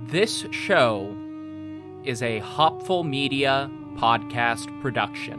This show is a Hopful Media podcast production.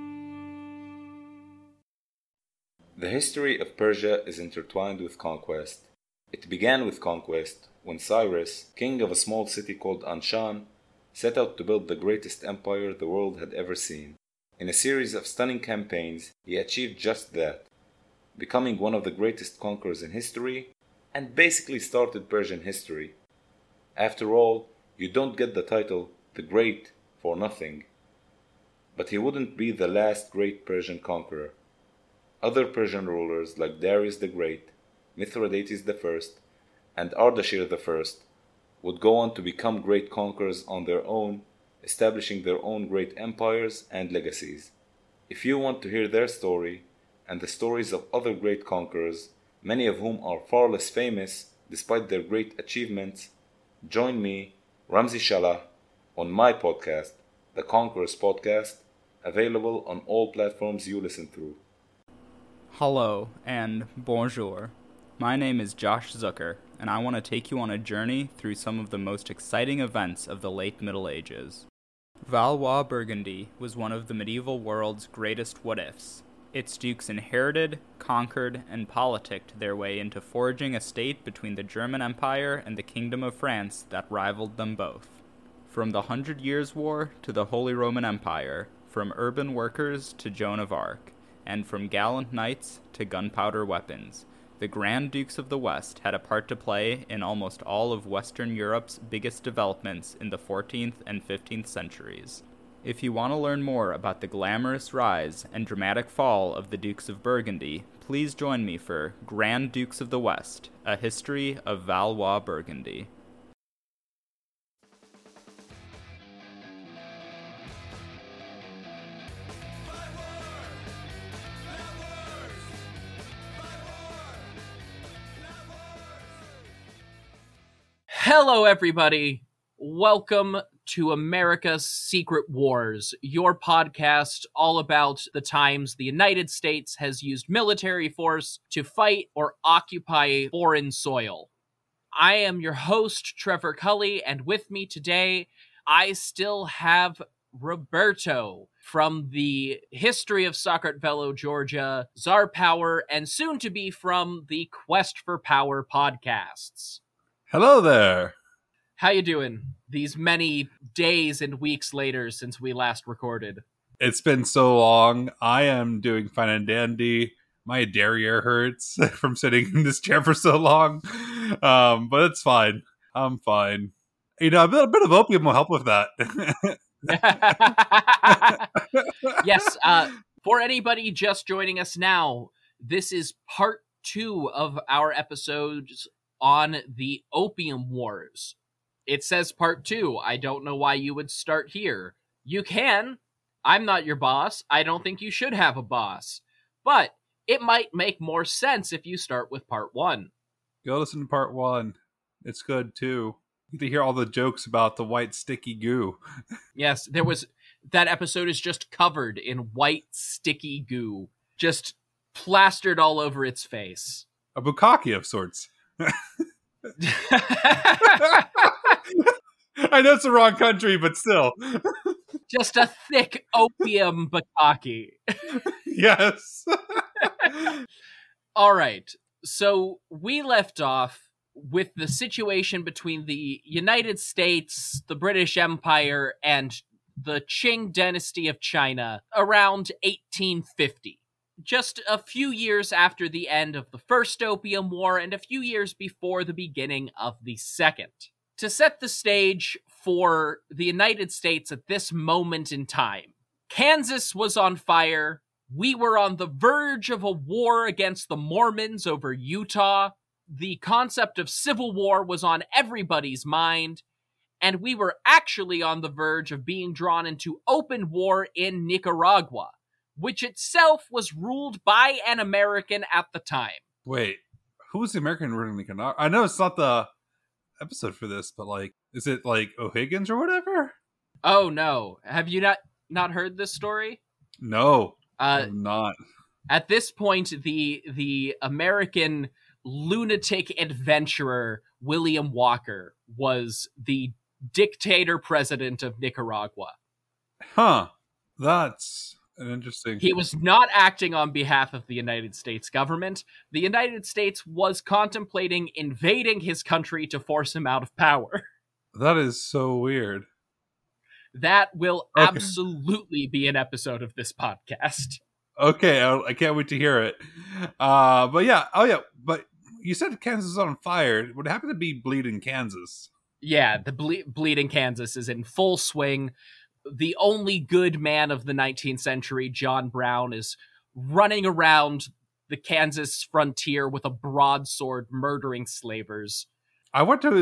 The history of Persia is intertwined with conquest. It began with conquest when Cyrus, king of a small city called Anshan, set out to build the greatest empire the world had ever seen. In a series of stunning campaigns, he achieved just that, becoming one of the greatest conquerors in history, and basically started Persian history. After all, you don't get the title the Great for nothing. But he wouldn't be the last great Persian conqueror. Other Persian rulers like Darius the Great, Mithridates I, and Ardashir I would go on to become great conquerors on their own, establishing their own great empires and legacies. If you want to hear their story, and the stories of other great conquerors, many of whom are far less famous despite their great achievements, join me, Ramzi Shalah, on my podcast, The Conquerors Podcast, available on all platforms you listen through. Hello and bonjour. My name is Josh Zucker, and I want to take you on a journey through some of the most exciting events of the late Middle Ages. Valois-Burgundy was one of the medieval world's greatest what-ifs. Its dukes inherited, conquered, and politicked their way into forging a state between the German Empire and the Kingdom of France that rivaled them both. From the 100 Years' War to the Holy Roman Empire, from urban workers to Joan of Arc, and from gallant knights to gunpowder weapons, the Grand Dukes of the West had a part to play in almost all of Western Europe's biggest developments in the 14th and 15th centuries. If you want to learn more about the glamorous rise and dramatic fall of the Dukes of Burgundy, please join me for Grand Dukes of the West, a history of Valois-Burgundy. Hello, everybody. Welcome to America's Secret Wars, your podcast all about the times the United States has used military force to fight or occupy foreign soil. I am your host, Trevor Cully, and with me today, I still have Roberto from the History of Sacred Velo, Georgia, Czar Power, and soon to be from the Quest for Power podcasts. Hello there. How you doing these many days and weeks later since we last recorded? It's been so long. I am doing fine and dandy. My derriere hurts from sitting in this chair for so long. But it's fine. I'm fine. You know, a bit of opium will help with that. Yes, for anybody just joining us now, this is part 2 of our episodes on the Opium Wars. It says part 2. I don't know why you would start here. You can. I'm not your boss. I don't think you should have a boss. But it might make more sense if you start with part 1. Go listen to part 1. It's good, too. You get to hear all the jokes about the white sticky goo. Yes, that episode is just covered in white sticky goo. Just plastered all over its face. A bukkake of sorts. I know it's the wrong country, but still. Just a thick opium bukkake. Yes. All right. So we left off with the situation between the United States, the British Empire, and the Qing dynasty of China around 1850. Just a few years after the end of the First Opium War and a few years before the beginning of the Second. To set the stage for the United States at this moment in time, Kansas was on fire, we were on the verge of a war against the Mormons over Utah, the concept of civil war was on everybody's mind, and we were actually on the verge of being drawn into open war in Nicaragua, which itself was ruled by an American at the time. Wait, who was the American ruling Nicaragua? I know it's not the episode for this, but is it O'Higgins or whatever? Oh no, have you not heard this story? No, I'm not. At this point, the American lunatic adventurer William Walker was the dictator president of Nicaragua. Huh. That's an interesting... He was not acting on behalf of the United States government. The United States was contemplating invading his country to force him out of power. That is so weird. That will Okay. absolutely be an episode of this podcast. Okay, I can't wait to hear it. But yeah, but you said Kansas is on fire. Would it happen to be Bleeding Kansas? Yeah, the Bleeding Kansas is in full swing. The only good man of the 19th century, John Brown, is running around the Kansas frontier with a broadsword murdering slavers. Where did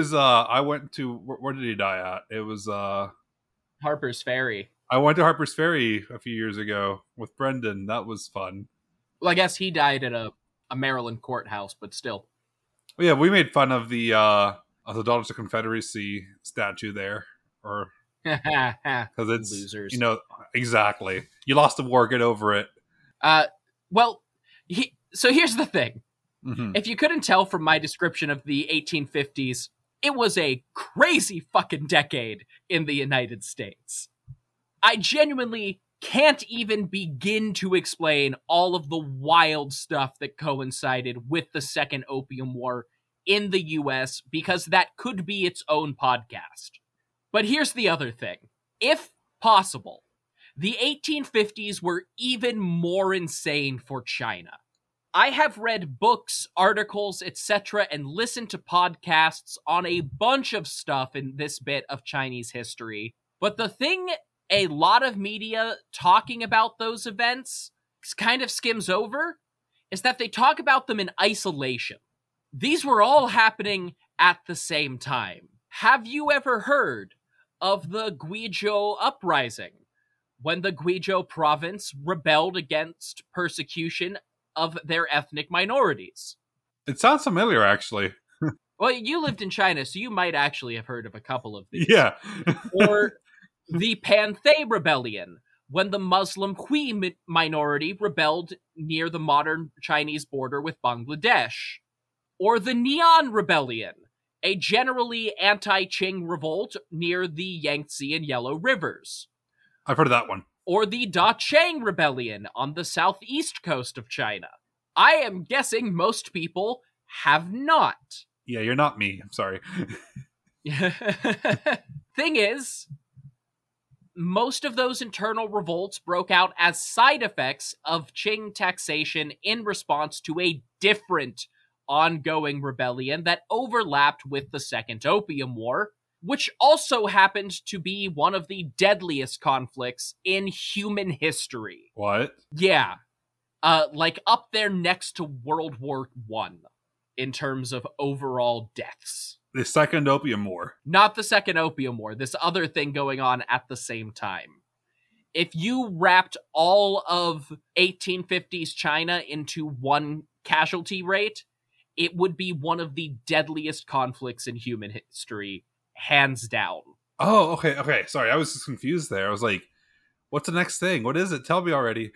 he die at? It was, Harper's Ferry. I went to Harper's Ferry a few years ago with Brendan. That was fun. Well, I guess he died at a Maryland courthouse, but still. Well, yeah, we made fun of the Daughters of Confederacy statue there, or because it's losers. Exactly. You lost the war, get over it. Well, so here's the thing. Mm-hmm. If you couldn't tell from my description of the 1850s, it was a crazy fucking decade in the United States. I genuinely can't even begin to explain all of the wild stuff that coincided with the Second Opium War in the US, because that could be its own podcast. But here's the other thing. If possible, the 1850s were even more insane for China. I have read books, articles, etc., and listened to podcasts on a bunch of stuff in this bit of Chinese history. But the thing a lot of media talking about those events kind of skims over is that they talk about them in isolation. These were all happening at the same time. Have you ever heard of the Guizhou Uprising, when the Guizhou province rebelled against persecution of their ethnic minorities? It sounds familiar, actually. Well, you lived in China, so you might actually have heard of a couple of these. Yeah. Or the Panthay Rebellion, when the Muslim Hui minority rebelled near the modern Chinese border with Bangladesh. Or the Neon Rebellion, a generally anti-Qing revolt near the Yangtze and Yellow Rivers. I've heard of that one. Or the Da-Chang Rebellion on the southeast coast of China. I am guessing most people have not. Yeah, you're not me. I'm sorry. Thing is, most of those internal revolts broke out as side effects of Qing taxation in response to a different ongoing rebellion that overlapped with the Second Opium War, which also happened to be one of the deadliest conflicts in human history. What? Yeah. Like up there next to World War I in terms of overall deaths. The Second Opium War. Not the Second Opium War, this other thing going on at the same time. If you wrapped all of 1850s China into one casualty rate, it would be one of the deadliest conflicts in human history, hands down. Oh, okay. Sorry, I was just confused there. I was like, what's the next thing? What is it? Tell me already.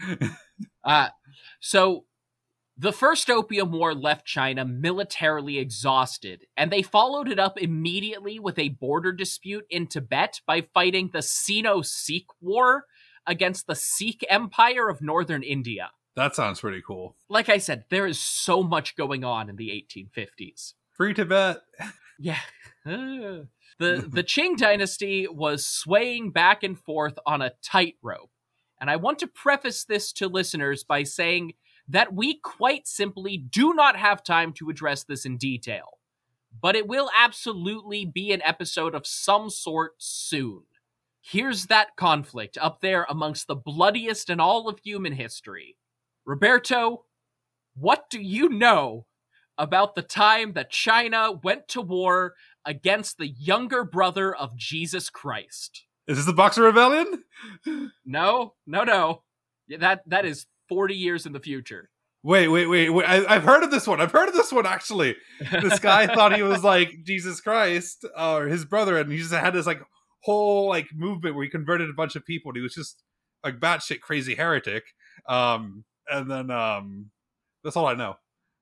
So the First Opium War left China militarily exhausted, and they followed it up immediately with a border dispute in Tibet by fighting the Sino-Sikh War against the Sikh Empire of northern India. That sounds pretty cool. Like I said, there is so much going on in the 1850s. Free Tibet. Yeah. The Qing dynasty was swaying back and forth on a tightrope. And I want to preface this to listeners by saying that we quite simply do not have time to address this in detail. But it will absolutely be an episode of some sort soon. Here's that conflict up there amongst the bloodiest in all of human history. Roberto, what do you know about the time that China went to war against the younger brother of Jesus Christ? Is this the Boxer Rebellion? No. That is 40 years in the future. Wait. I've heard of this one. Actually. This guy thought he was like Jesus Christ, or his brother, and he just had this like whole like movement where he converted a bunch of people, and he was just like batshit crazy heretic. And then that's all I know.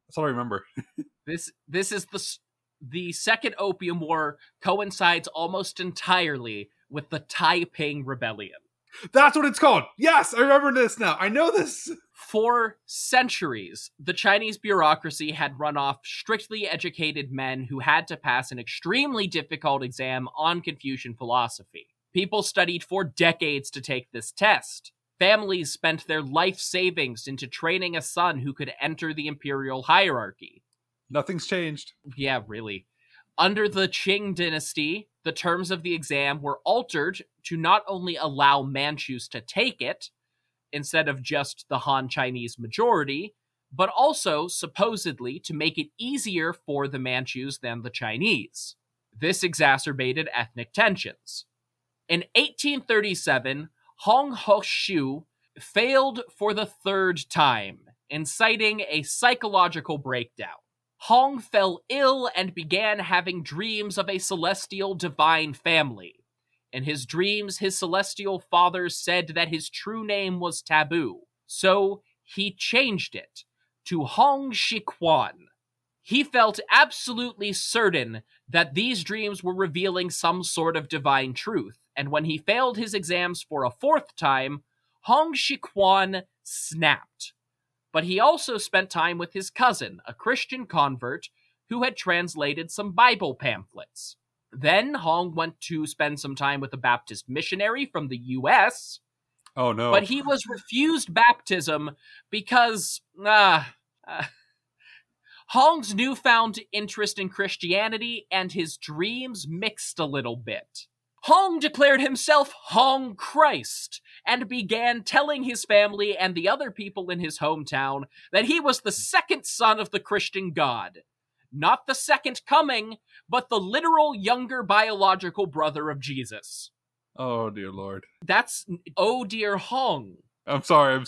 That's all I remember. This is the Second Opium War coincides almost entirely with the Taiping Rebellion. That's what it's called. Yes, I remember this now. I know this. For centuries, the Chinese bureaucracy had run off strictly educated men who had to pass an extremely difficult exam on Confucian philosophy. People studied for decades to take this test. Families spent their life savings into training a son who could enter the imperial hierarchy. Nothing's changed. Yeah, really. Under the Qing dynasty, the terms of the exam were altered to not only allow Manchus to take it, instead of just the Han Chinese majority, but also, supposedly, to make it easier for the Manchus than the Chinese. This exacerbated ethnic tensions. In 1837, Hong Hoshu failed for the third time, inciting a psychological breakdown. Hong fell ill and began having dreams of a celestial divine family. In his dreams, his celestial father said that his true name was taboo, so he changed it to Hong Shiquan. He felt absolutely certain that these dreams were revealing some sort of divine truth, and when he failed his exams for a fourth time, Hong Shiquan snapped. But he also spent time with his cousin, a Christian convert, who had translated some Bible pamphlets. Then Hong went to spend some time with a Baptist missionary from the U.S., Oh, no. but he was refused baptism because Hong's newfound interest in Christianity and his dreams mixed a little bit. Hong declared himself Hong Christ and began telling his family and the other people in his hometown that he was the second son of the Christian God. Not the second coming, but the literal younger biological brother of Jesus. Oh, dear Lord. That's oh dear Hong. I'm sorry.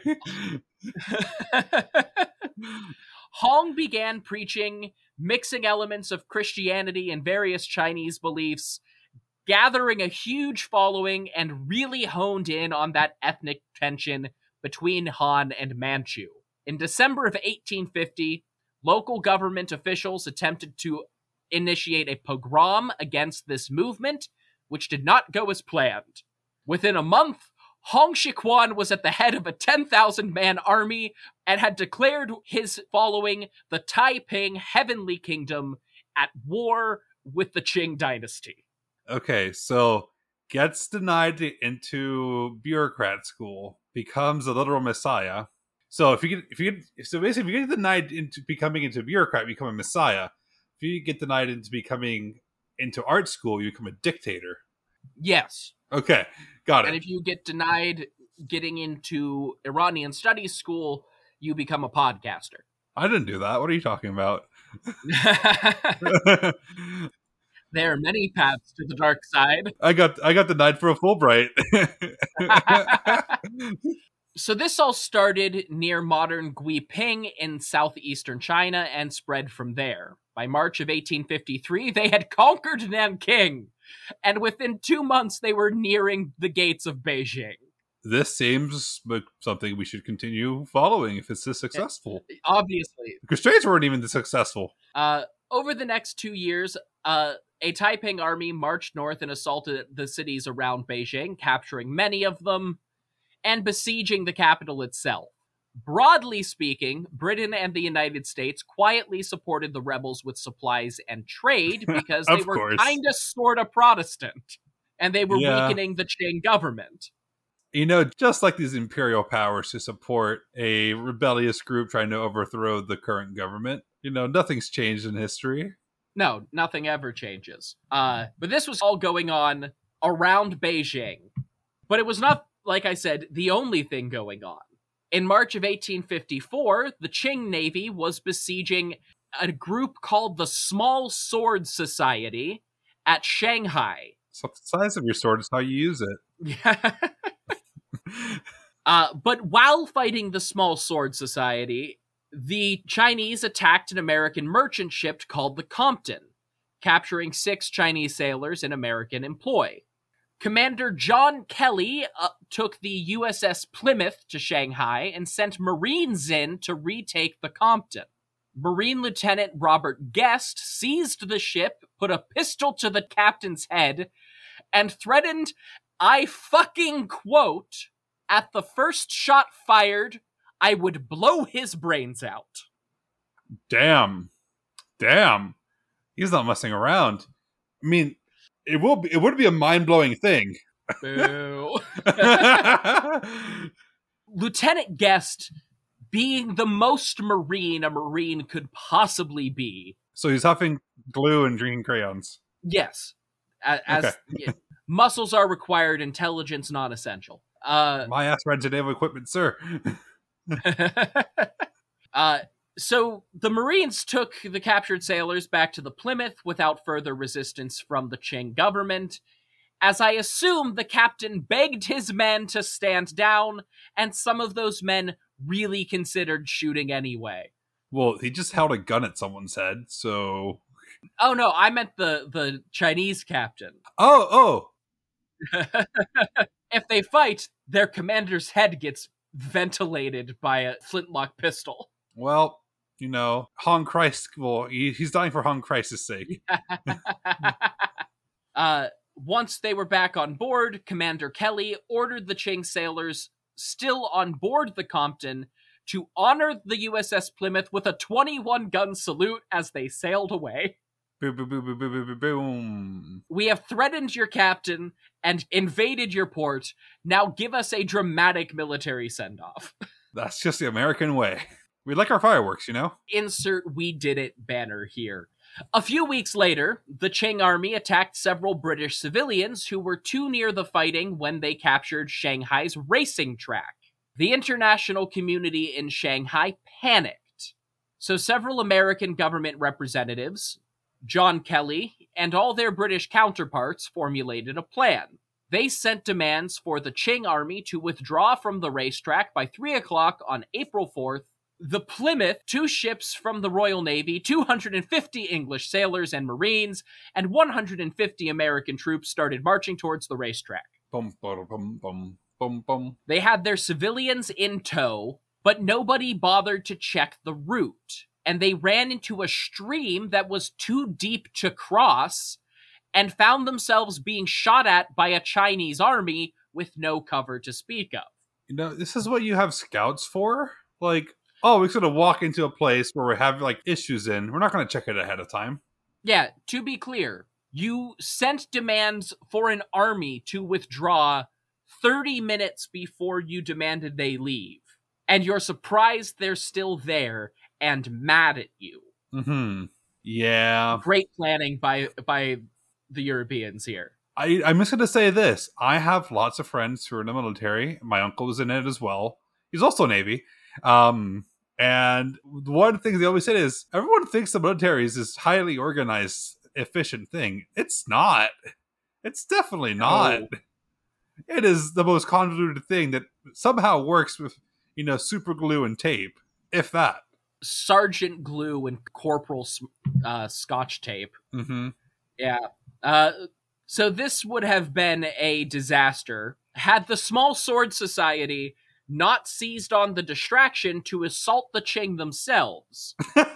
Hong began preaching, mixing elements of Christianity and various Chinese beliefs, gathering a huge following, and really honed in on that ethnic tension between Han and Manchu. In December of 1850, local government officials attempted to initiate a pogrom against this movement, which did not go as planned. Within a month, Hong Shiquan was at the head of a 10,000-man army and had declared his following the Taiping Heavenly Kingdom at war with the Qing dynasty. Okay, so gets denied into bureaucrat school, becomes a literal messiah. So if you get denied into becoming into bureaucrat, you become a messiah. If you get denied into becoming into art school, you become a dictator. Yes. Okay, got it. And if you get denied getting into Iranian studies school, you become a podcaster. I didn't do that. What are you talking about? There are many paths to the dark side. I got denied for a Fulbright. So this all started near modern Guiping in southeastern China and spread from there. By March of 1853, they had conquered Nanking, and within 2 months they were nearing the gates of Beijing. This seems like something we should continue following if it's this successful. Obviously. The Crusades weren't even this successful. Over the next 2 years, a Taiping army marched north and assaulted the cities around Beijing, capturing many of them, and besieging the capital itself. Broadly speaking, Britain and the United States quietly supported the rebels with supplies and trade because they were kinda sorta Protestant, and they were weakening the Qing government. You know, just like these imperial powers to support a rebellious group trying to overthrow the current government, you know, nothing's changed in history. No, nothing ever changes. But this was all going on around Beijing. But it was not, like I said, the only thing going on. In March of 1854, the Qing Navy was besieging a group called the Small Sword Society at Shanghai. So the size of your sword is how you use it. Yeah. But while fighting the Small Sword Society, the Chinese attacked an American merchant ship called the Compton, capturing 6 Chinese sailors in American employ. Commander John Kelly took the USS Plymouth to Shanghai and sent Marines in to retake the Compton. Marine Lieutenant Robert Guest seized the ship, put a pistol to the captain's head, and threatened, I fucking quote, at the first shot fired, I would blow his brains out. Damn. He's not messing around. I mean, it would be a mind-blowing thing. Boo. Lieutenant Guest, being the most marine a marine could possibly be. So he's huffing glue and drinking crayons. Yes. Yeah, muscles are required, intelligence non-essential. My ass ran to naval equipment, sir. So the Marines took the captured sailors back to the Plymouth without further resistance from the Qing government. As I assume, the captain begged his men to stand down, and some of those men really considered shooting anyway. Well, he just held a gun at someone's head, so... Oh no, I meant the Chinese captain. Oh! If they fight, their commander's head gets ventilated by a flintlock pistol. Well, you know, Han Christ, well, he's dying for Han Christ's sake. Once they were back on board, Commander Kelly ordered the Qing sailors still on board the Compton to honor the USS Plymouth with a 21-gun salute as they sailed away. Boom, boom, boom, boom, boom, boom, boom. We have threatened your captain and invaded your port. Now give us a dramatic military send-off. That's just the American way. We like our fireworks, you know? Insert "We did it" banner here. A few weeks later, the Qing army attacked several British civilians who were too near the fighting when they captured Shanghai's racing track. The international community in Shanghai panicked. So several American government representatives, John Kelly, and all their British counterparts formulated a plan. They sent demands for the Qing army to withdraw from the racetrack by 3 o'clock on April 4th. The Plymouth, 2 ships from the Royal Navy, 250 English sailors and Marines, and 150 American troops started marching towards the racetrack. Bum, bum, bum, bum, bum, bum. They had their civilians in tow, but nobody bothered to check the route. And they ran into a stream that was too deep to cross and found themselves being shot at by a Chinese army with no cover to speak of. You know, this is what you have scouts for? Like, oh, we're going to walk into a place where we have, like, issues in. We're not going to check it ahead of time. Yeah, to be clear, you sent demands for an army to withdraw 30 minutes before you demanded they leave. And you're surprised they're still there and mad at you. Mm-hmm. Yeah. Great planning by the Europeans here. I'm just going to say this. I have lots of friends who are in the military. My uncle was in it as well. He's also Navy. And one of the things they always say is, everyone thinks the military is this highly organized, efficient thing. It's not. It's definitely not. No. It is the most convoluted thing that somehow works with, you know, super glue and tape, if that. Sergeant glue and corporal scotch tape. Mm-hmm. Yeah. So this would have been a disaster had the Small Sword Society not seized on the distraction to assault the Qing themselves.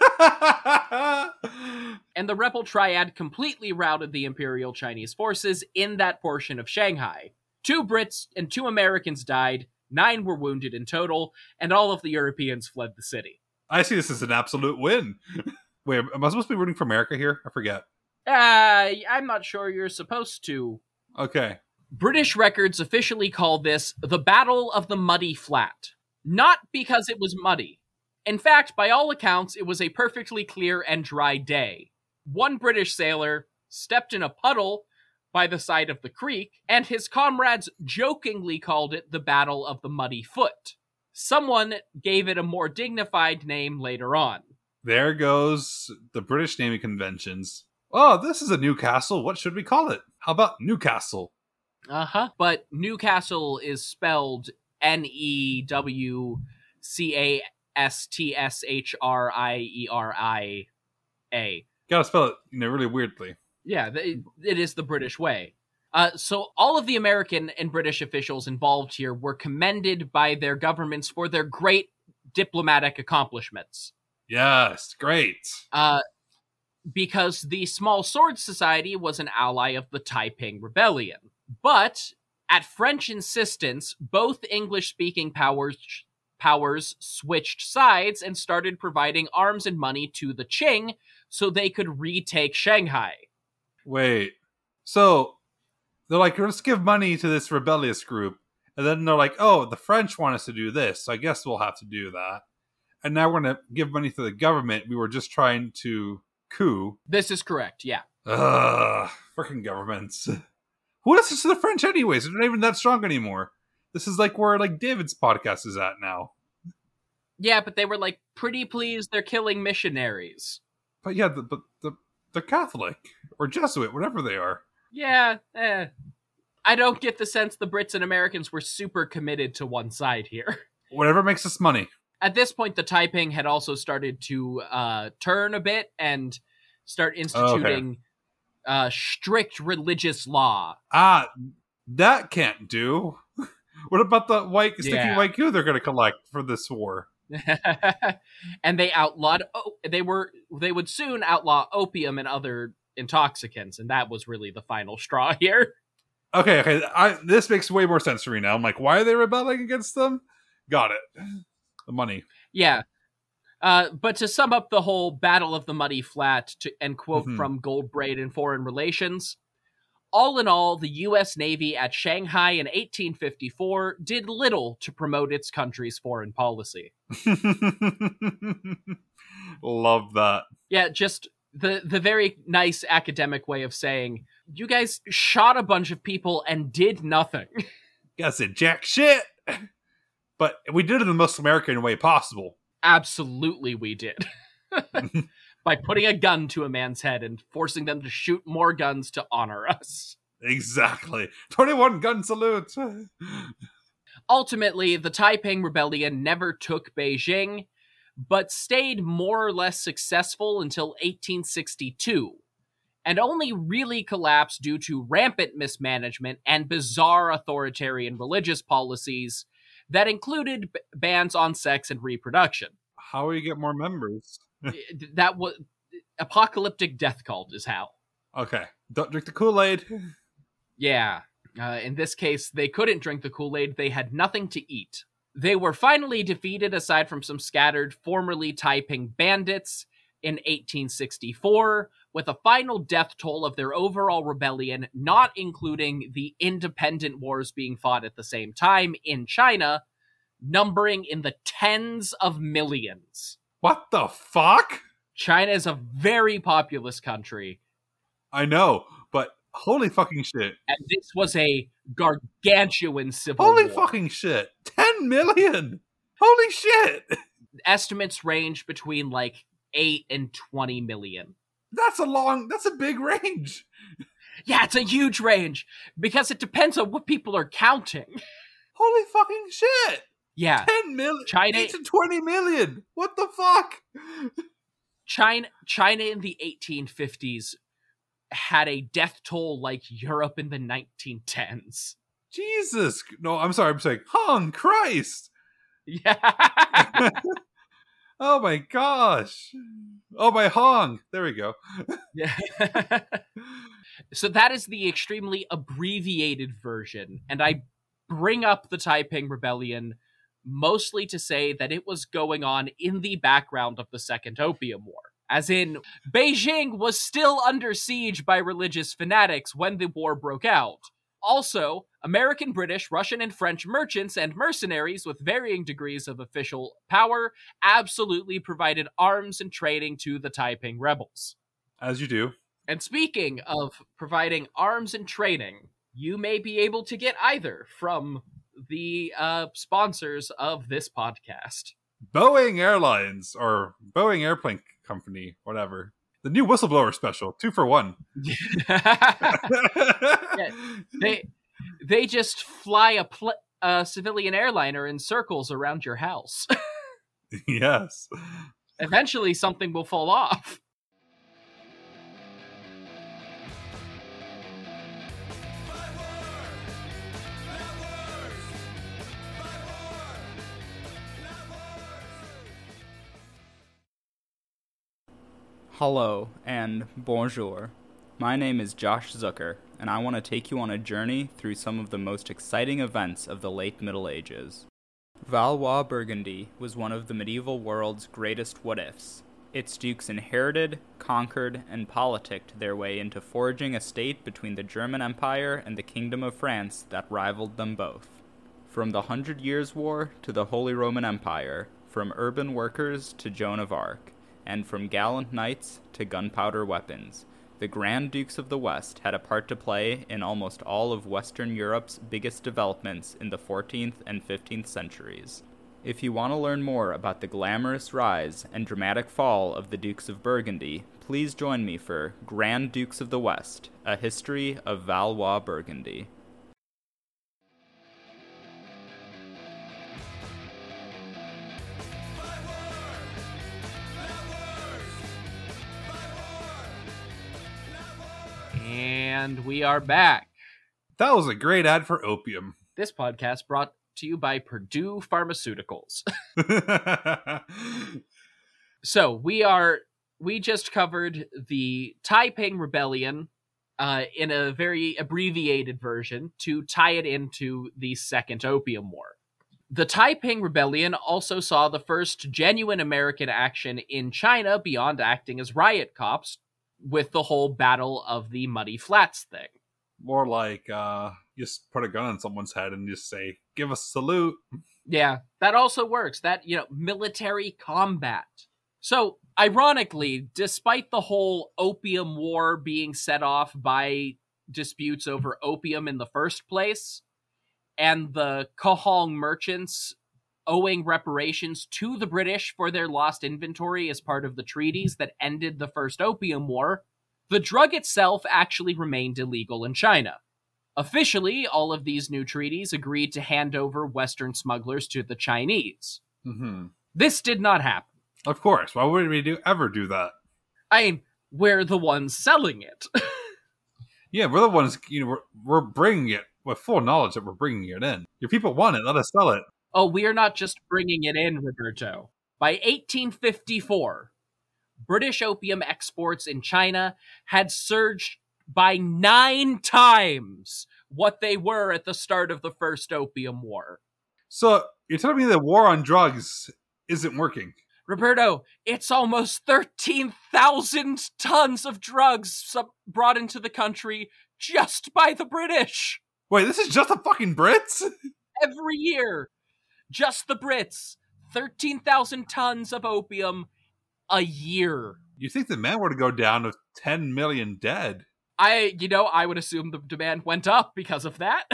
And the rebel triad completely routed the Imperial Chinese forces in that portion of Shanghai. 2 Brits and 2 Americans died, 9 were wounded in total, and all of the Europeans fled the city. I see this as an absolute win. Wait, am I supposed to be rooting for America here? I forget. I'm not sure you're supposed to. Okay. British records officially call this the Battle of the Muddy Flat. Not because it was muddy. In fact, by all accounts, it was a perfectly clear and dry day. One British sailor stepped in a puddle by the side of the creek, and his comrades jokingly called it the Battle of the Muddy Foot. Someone gave it a more dignified name later on. There goes the British Navy conventions. Oh, this is a Newcastle. What should we call it? How about Newcastle? But Newcastle is spelled Newcasteriea. Gotta spell it, you know, really weirdly. Yeah, it is the British way. So all of the American and British officials involved here were commended by their governments for their great diplomatic accomplishments. Yes, great. Because the Small Sword Society was an ally of the Taiping Rebellion. But at French insistence, both English-speaking powers switched sides and started providing arms and money to the Qing so they could retake Shanghai. Wait. So they're like, let's give money to this rebellious group. And then they're like, oh, the French want us to do this, so I guess we'll have to do that. And now we're going to give money to the government. We were just trying to coup. This is correct, yeah. Ugh, freaking governments. Who listens to the French anyways? They're not even that strong anymore. This is like where like David's podcast is at now. Yeah, but they were like, pretty please, they're killing missionaries. But yeah, they're Catholic or Jesuit, whatever they are. Yeah, I don't get the sense the Brits and Americans were super committed to one side here. Whatever makes us money. At this point, the Taiping had also started to turn a bit and start instituting strict religious law. That can't do. What about the sticky white goo they're going to collect for this war? And they outlawed. They would soon outlaw opium and other intoxicants, and that was really the final straw here. Okay. This makes way more sense for me now. I'm like, why are they rebelling against them? Got it. The money. Yeah. But to sum up the whole Battle of the Muddy Flat, and quote from Goldbraid in Foreign Relations, all in all, the U.S. Navy at Shanghai in 1854 did little to promote its country's foreign policy. Love that. Yeah, just the very nice academic way of saying, you guys shot a bunch of people and did nothing. Guys said jack shit. But we did it in the most American way possible. Absolutely we did. By putting a gun to a man's head and forcing them to shoot more guns to honor us. Exactly. 21 gun salute. Ultimately, the Taiping Rebellion never took Beijing, but stayed more or less successful until 1862, and only really collapsed due to rampant mismanagement and bizarre authoritarian religious policies that included bans on sex and reproduction. How will you get more members? That was apocalyptic death cult is how. Okay. Don't drink the Kool-Aid. Yeah. In this case, they couldn't drink the Kool-Aid. They had nothing to eat. They were finally defeated, aside from some scattered formerly Taiping bandits, in 1864, with a final death toll of their overall rebellion, not including the independent wars being fought at the same time in China, numbering in the tens of millions. What the fuck? China is a very populous country. I know, but holy fucking shit. And this was a gargantuan civil war. Holy fucking shit. 10 million! Holy shit! Estimates range between like 8 and 20 million. That's a big range. Yeah, it's a huge range, because it depends on what people are counting. Holy fucking shit! Yeah. 10 million? China 8 to 20 million! What the fuck? China in the 1850s had a death toll like Europe in the 1910s. Jesus! No, I'm sorry, I'm saying, Hong Christ! Yeah. Oh my gosh. Oh my Hong. There we go. Yeah. So that is the extremely abbreviated version. And I bring up the Taiping Rebellion mostly to say that it was going on in the background of the Second Opium War. As in, Beijing was still under siege by religious fanatics when the war broke out. Also, American, British, Russian, and French merchants and mercenaries with varying degrees of official power absolutely provided arms and training to the Taiping rebels. As you do. And speaking of providing arms and training, you may be able to get either from the sponsors of this podcast. Boeing Airlines, or Boeing Airplane Company, whatever. The new whistleblower special, 2 for 1. Yeah, they just fly a civilian airliner in circles around your house. Yes. Eventually something will fall off. Hello and bonjour. My name is Josh Zucker, and I want to take you on a journey through some of the most exciting events of the late Middle Ages. Valois Burgundy was one of the medieval world's greatest what-ifs. Its dukes inherited, conquered, and politicked their way into forging a state between the German Empire and the Kingdom of France that rivaled them both. From the 100 Years' War to the Holy Roman Empire, from urban workers to Joan of Arc, and from gallant knights to gunpowder weapons, the Grand Dukes of the West had a part to play in almost all of Western Europe's biggest developments in the 14th and 15th centuries. If you want to learn more about the glamorous rise and dramatic fall of the Dukes of Burgundy, please join me for Grand Dukes of the West, A History of Valois Burgundy. And we are back. That was a great ad for opium. This podcast brought to you by Purdue Pharmaceuticals. So we just covered the Taiping Rebellion in a very abbreviated version to tie it into the Second Opium War. The Taiping Rebellion also saw the first genuine American action in China beyond acting as riot cops with the whole Battle of the Muddy Flats thing. More like, just put a gun on someone's head and just say, give us a salute. Yeah, that also works. That, military combat. So, ironically, despite the whole opium war being set off by disputes over opium in the first place, and the Kohong merchants owing reparations to the British for their lost inventory as part of the treaties that ended the First Opium War, the drug itself actually remained illegal in China. Officially, all of these new treaties agreed to hand over Western smugglers to the Chinese. Mm-hmm. This did not happen. Of course. Why would we ever do that? I mean, we're the ones selling it. Yeah, we're the ones, we're bringing it with full knowledge that we're bringing it in. Your people want it, let us sell it. Oh, we are not just bringing it in, Roberto. By 1854, British opium exports in China had surged by 9 times what they were at the start of the First Opium War. So, you're telling me the war on drugs isn't working? Roberto, it's almost 13,000 tons of drugs brought into the country just by the British. Wait, this is just the fucking Brits? Every year. Just the Brits. 13,000 tons of opium a year. You think the man were to go down with 10 million dead? I would assume the demand went up because of that.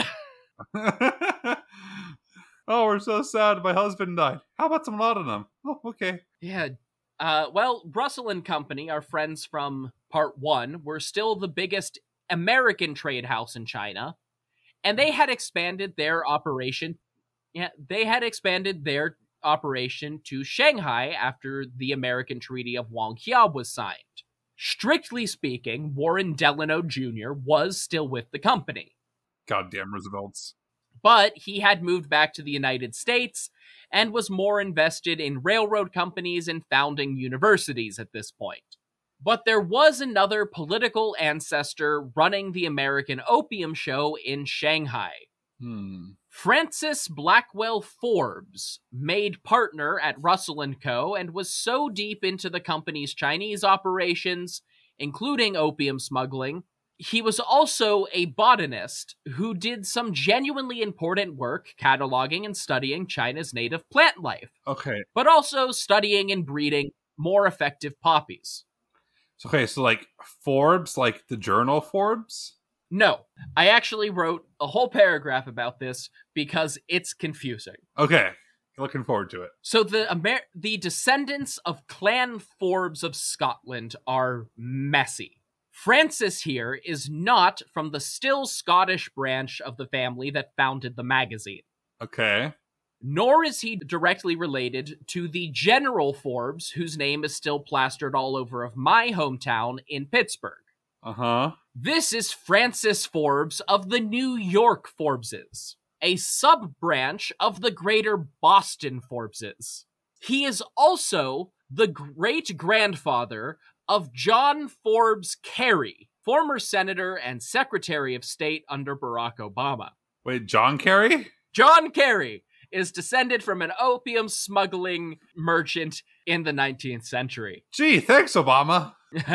Oh, we're so sad. My husband died. How about some laudanum? Oh, okay. Yeah. Russell and Company, our friends from Part 1, were still the biggest American trade house in China, and they had expanded their operation. Yeah, they had expanded their operation to Shanghai after the American Treaty of Wangjia was signed. Strictly speaking, Warren Delano Jr. was still with the company. Goddamn Roosevelts. But he had moved back to the United States and was more invested in railroad companies and founding universities at this point. But there was another political ancestor running the American Opium Show in Shanghai. Francis Blackwell Forbes, made partner at Russell & Co., and was so deep into the company's Chinese operations, including opium smuggling, he was also a botanist who did some genuinely important work cataloging and studying China's native plant life. Okay. But also studying and breeding more effective poppies. So like Forbes, like the journal Forbes? No, I actually wrote a whole paragraph about this because it's confusing. Okay, looking forward to it. So the descendants of Clan Forbes of Scotland are messy. Francis here is not from the still Scottish branch of the family that founded the magazine. Okay. Nor is he directly related to the General Forbes, whose name is still plastered all over of my hometown in Pittsburgh. Uh-huh. This is Francis Forbes of the New York Forbeses, a sub-branch of the greater Boston Forbeses. He is also the great-grandfather of John Forbes Kerry, former senator and Secretary of State under Barack Obama. Wait, John Kerry? John Kerry is descended from an opium smuggling merchant in the 19th century. Gee, thanks, Obama.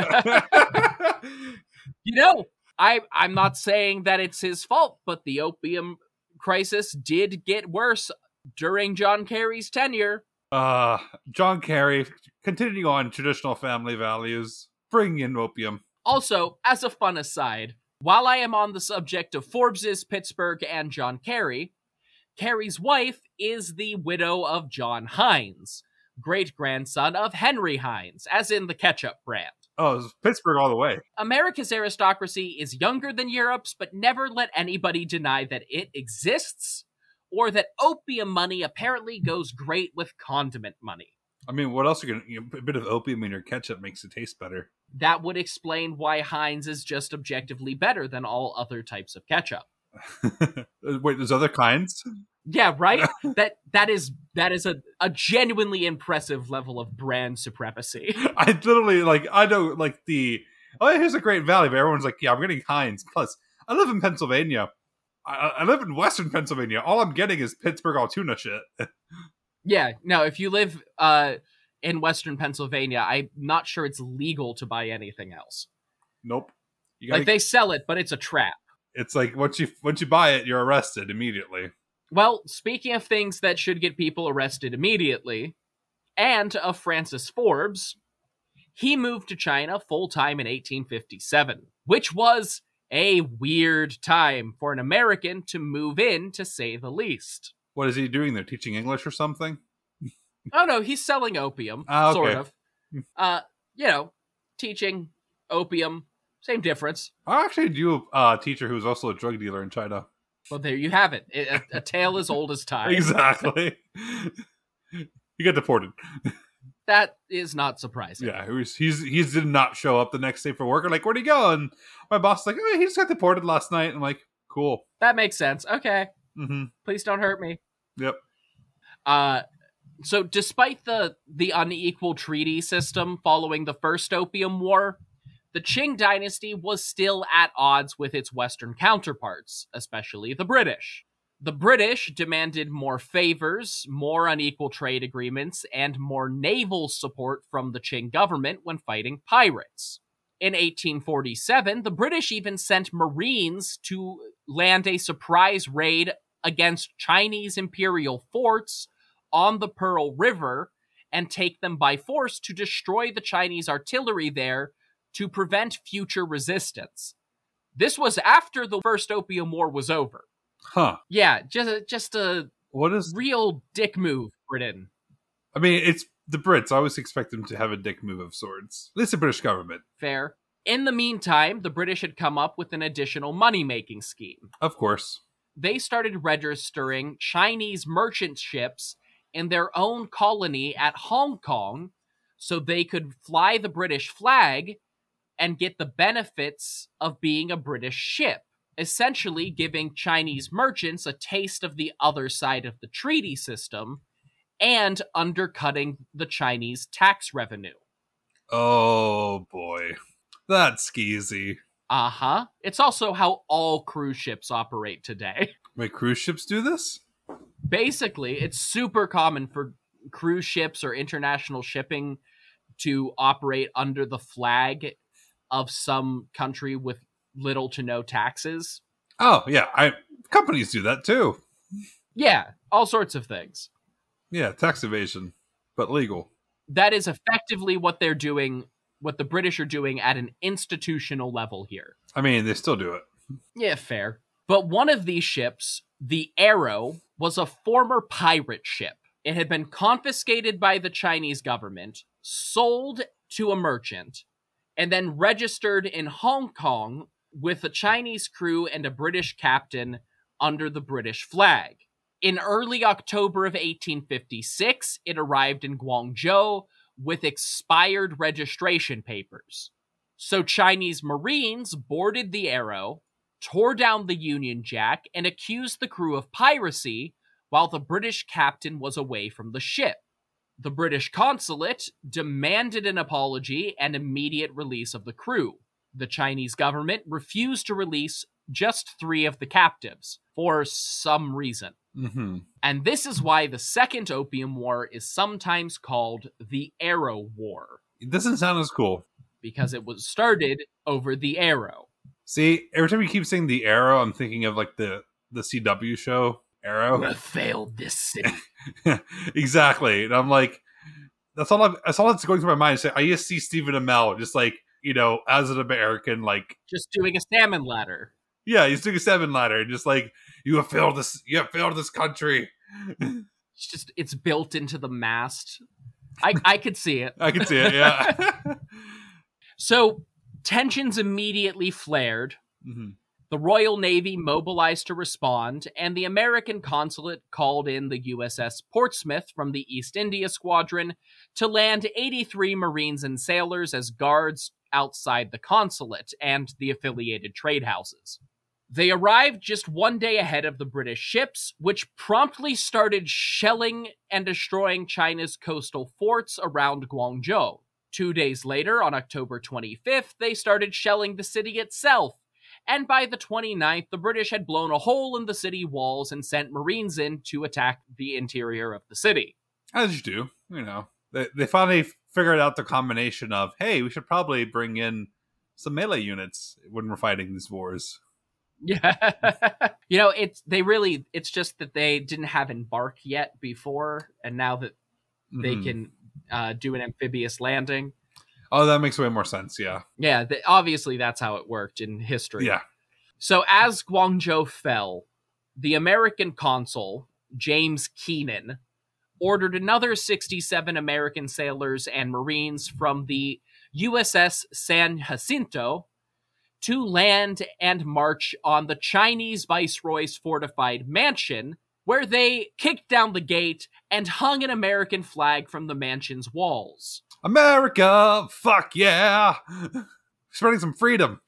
I'm not saying that it's his fault, but the opium crisis did get worse during John Kerry's tenure. John Kerry, continuing on traditional family values, bringing in opium. Also, as a fun aside, while I am on the subject of Forbes's, Pittsburgh, and John Kerry, Kerry's wife is the widow of John Heinz, great-grandson of Henry Heinz, as in the ketchup brand. Oh, it's Pittsburgh all the way. America's aristocracy is younger than Europe's, but never let anybody deny that it exists, or that opium money apparently goes great with condiment money. I mean, what else are you gonna... A bit of opium in your ketchup makes it taste better. That would explain why Heinz is just objectively better than all other types of ketchup. Wait, there's other kinds? Yeah, right? that is a genuinely impressive level of brand supremacy. I literally, I know, here's a great value, but everyone's like, yeah, I'm getting Heinz. Plus, I live in Pennsylvania. I live in Western Pennsylvania. All I'm getting is Pittsburgh Altoona shit. Yeah, no, if you live in Western Pennsylvania, I'm not sure it's legal to buy anything else. Nope. They sell it, but it's a trap. It's like, once you buy it, you're arrested immediately. Well, speaking of things that should get people arrested immediately, and of Francis Forbes, he moved to China full-time in 1857, which was a weird time for an American to move in, to say the least. What is he doing there? Teaching English or something? Oh no, he's selling opium, sort of. Teaching opium, same difference. I actually knew a teacher who was also a drug dealer in China. Well, there you have it. A tale as old as time. Exactly. He got deported. That is not surprising. Yeah, he did not show up the next day for work. I'm like, where'd he go? And my boss is like, oh, he just got deported last night. I'm like, cool. That makes sense. Okay. Mm-hmm. Please don't hurt me. Yep. So despite the unequal treaty system following the First Opium War, the Qing dynasty was still at odds with its Western counterparts, especially the British. The British demanded more favors, more unequal trade agreements, and more naval support from the Qing government when fighting pirates. In 1847, the British even sent Marines to land a surprise raid against Chinese imperial forts on the Pearl River and take them by force to destroy the Chinese artillery there to prevent future resistance. This was after the First Opium War was over. Huh. Yeah, just a real dick move, Britain. I mean, it's the Brits. I always expect them to have a dick move of sorts. At least the British government. Fair. In the meantime, the British had come up with an additional money-making scheme. Of course. They started registering Chinese merchant ships in their own colony at Hong Kong so they could fly the British flag and get the benefits of being a British ship, essentially giving Chinese merchants a taste of the other side of the treaty system and undercutting the Chinese tax revenue. Oh boy. That's skeezy. Uh-huh. It's also how all cruise ships operate today. Wait, cruise ships do this? Basically, it's super common for cruise ships or international shipping to operate under the flag of some country with little to no taxes. Oh, yeah. Companies do that too. Yeah, all sorts of things. Yeah, tax evasion, but legal. That is effectively what they're doing, what the British are doing at an institutional level here. I mean, they still do it. Yeah, fair. But one of these ships, the Arrow, was a former pirate ship. It had been confiscated by the Chinese government, sold to a merchant, and then registered in Hong Kong with a Chinese crew and a British captain under the British flag. In early October of 1856, it arrived in Guangzhou with expired registration papers. So Chinese Marines boarded the Arrow, tore down the Union Jack, and accused the crew of piracy while the British captain was away from the ship. The British consulate demanded an apology and immediate release of the crew. The Chinese government refused to release just 3 of the captives for some reason. Mm-hmm. And this is why the Second Opium War is sometimes called the Arrow War, It doesn't sound as cool. because it was started over the Arrow. See, every time you keep saying the Arrow, I'm thinking of like the CW show Arrow. We have failed this city. Exactly. And I'm like, that's all that's going through my mind. So I just see Stephen Amell just like, as an American, like, Just doing a salmon ladder. yeah, he's doing a 7 ladder and just like, you have failed this country. It's built into the mast. I could see it. I can see it, yeah. So tensions immediately flared. Mm-hmm. The Royal Navy mobilized to respond, and the American consulate called in the USS Portsmouth from the East India Squadron to land 83 Marines and sailors as guards outside the consulate and the affiliated trade houses. They arrived just 1 day ahead of the British ships, which promptly started shelling and destroying China's coastal forts around Guangzhou. 2 days later, on October 25th, they started shelling the city itself. And by the 29th, the British had blown a hole in the city walls and sent Marines in to attack the interior of the city. As you do, They finally figured out the combination of, hey, we should probably bring in some melee units when we're fighting these wars. Yeah. It's just that they didn't have Embark yet before, and now that they can do an amphibious landing. Oh, that makes way more sense, yeah. Yeah, obviously that's how it worked in history. Yeah. So as Guangzhou fell, the American consul, James Keenan, ordered another 67 American sailors and Marines from the USS San Jacinto to land and march on the Chinese viceroy's fortified mansion, where they kicked down the gate and hung an American flag from the mansion's walls. America, fuck yeah! Spreading some freedom.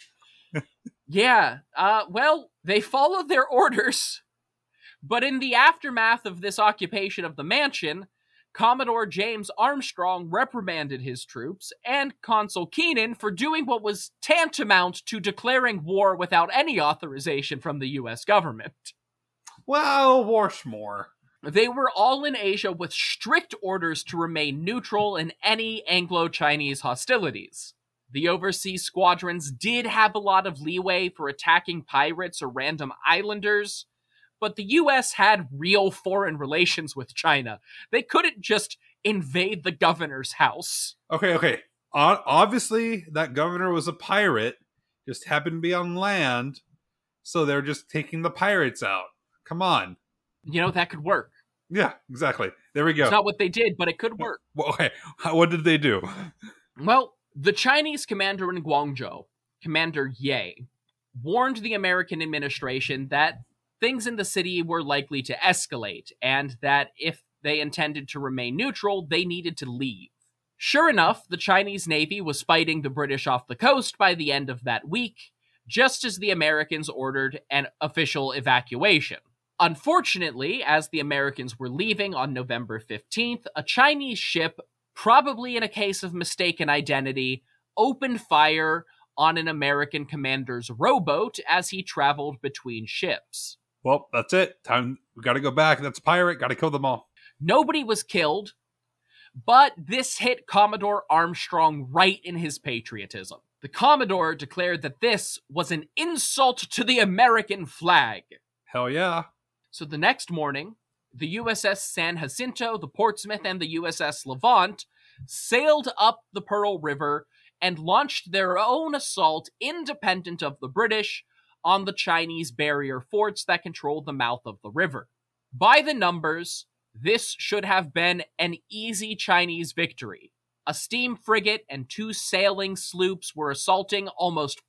Yeah, they followed their orders, but in the aftermath of this occupation of the mansion, Commodore James Armstrong reprimanded his troops and Consul Keenan for doing what was tantamount to declaring war without any authorization from the U.S. government. Well, Warshmore. They were all in Asia with strict orders to remain neutral in any Anglo-Chinese hostilities. The overseas squadrons did have a lot of leeway for attacking pirates or random islanders, but the US had real foreign relations with China. They couldn't just invade the governor's house. Okay. Obviously, that governor was a pirate, just happened to be on land, so they're just taking the pirates out. Come on. That could work. Yeah, exactly. There we go. It's not what they did, but it could work. Well, okay, what did they do? Well, the Chinese commander in Guangzhou, Commander Ye, warned the American administration that things in the city were likely to escalate, and that if they intended to remain neutral, they needed to leave. Sure enough, the Chinese Navy was fighting the British off the coast by the end of that week, just as the Americans ordered an official evacuation. Unfortunately, as the Americans were leaving on November 15th, a Chinese ship, probably in a case of mistaken identity, opened fire on an American commander's rowboat as he traveled between ships. Well, that's it. Time. We gotta go back. That's a pirate. Gotta kill them all. Nobody was killed, but this hit Commodore Armstrong right in his patriotism. The Commodore declared that this was an insult to the American flag. Hell yeah. So the next morning, the USS San Jacinto, the Portsmouth, and the USS Levant sailed up the Pearl River and launched their own assault independent of the British on the Chinese barrier forts that controlled the mouth of the river. By the numbers, this should have been an easy Chinese victory. A steam frigate and 2 sailing sloops were assaulting almost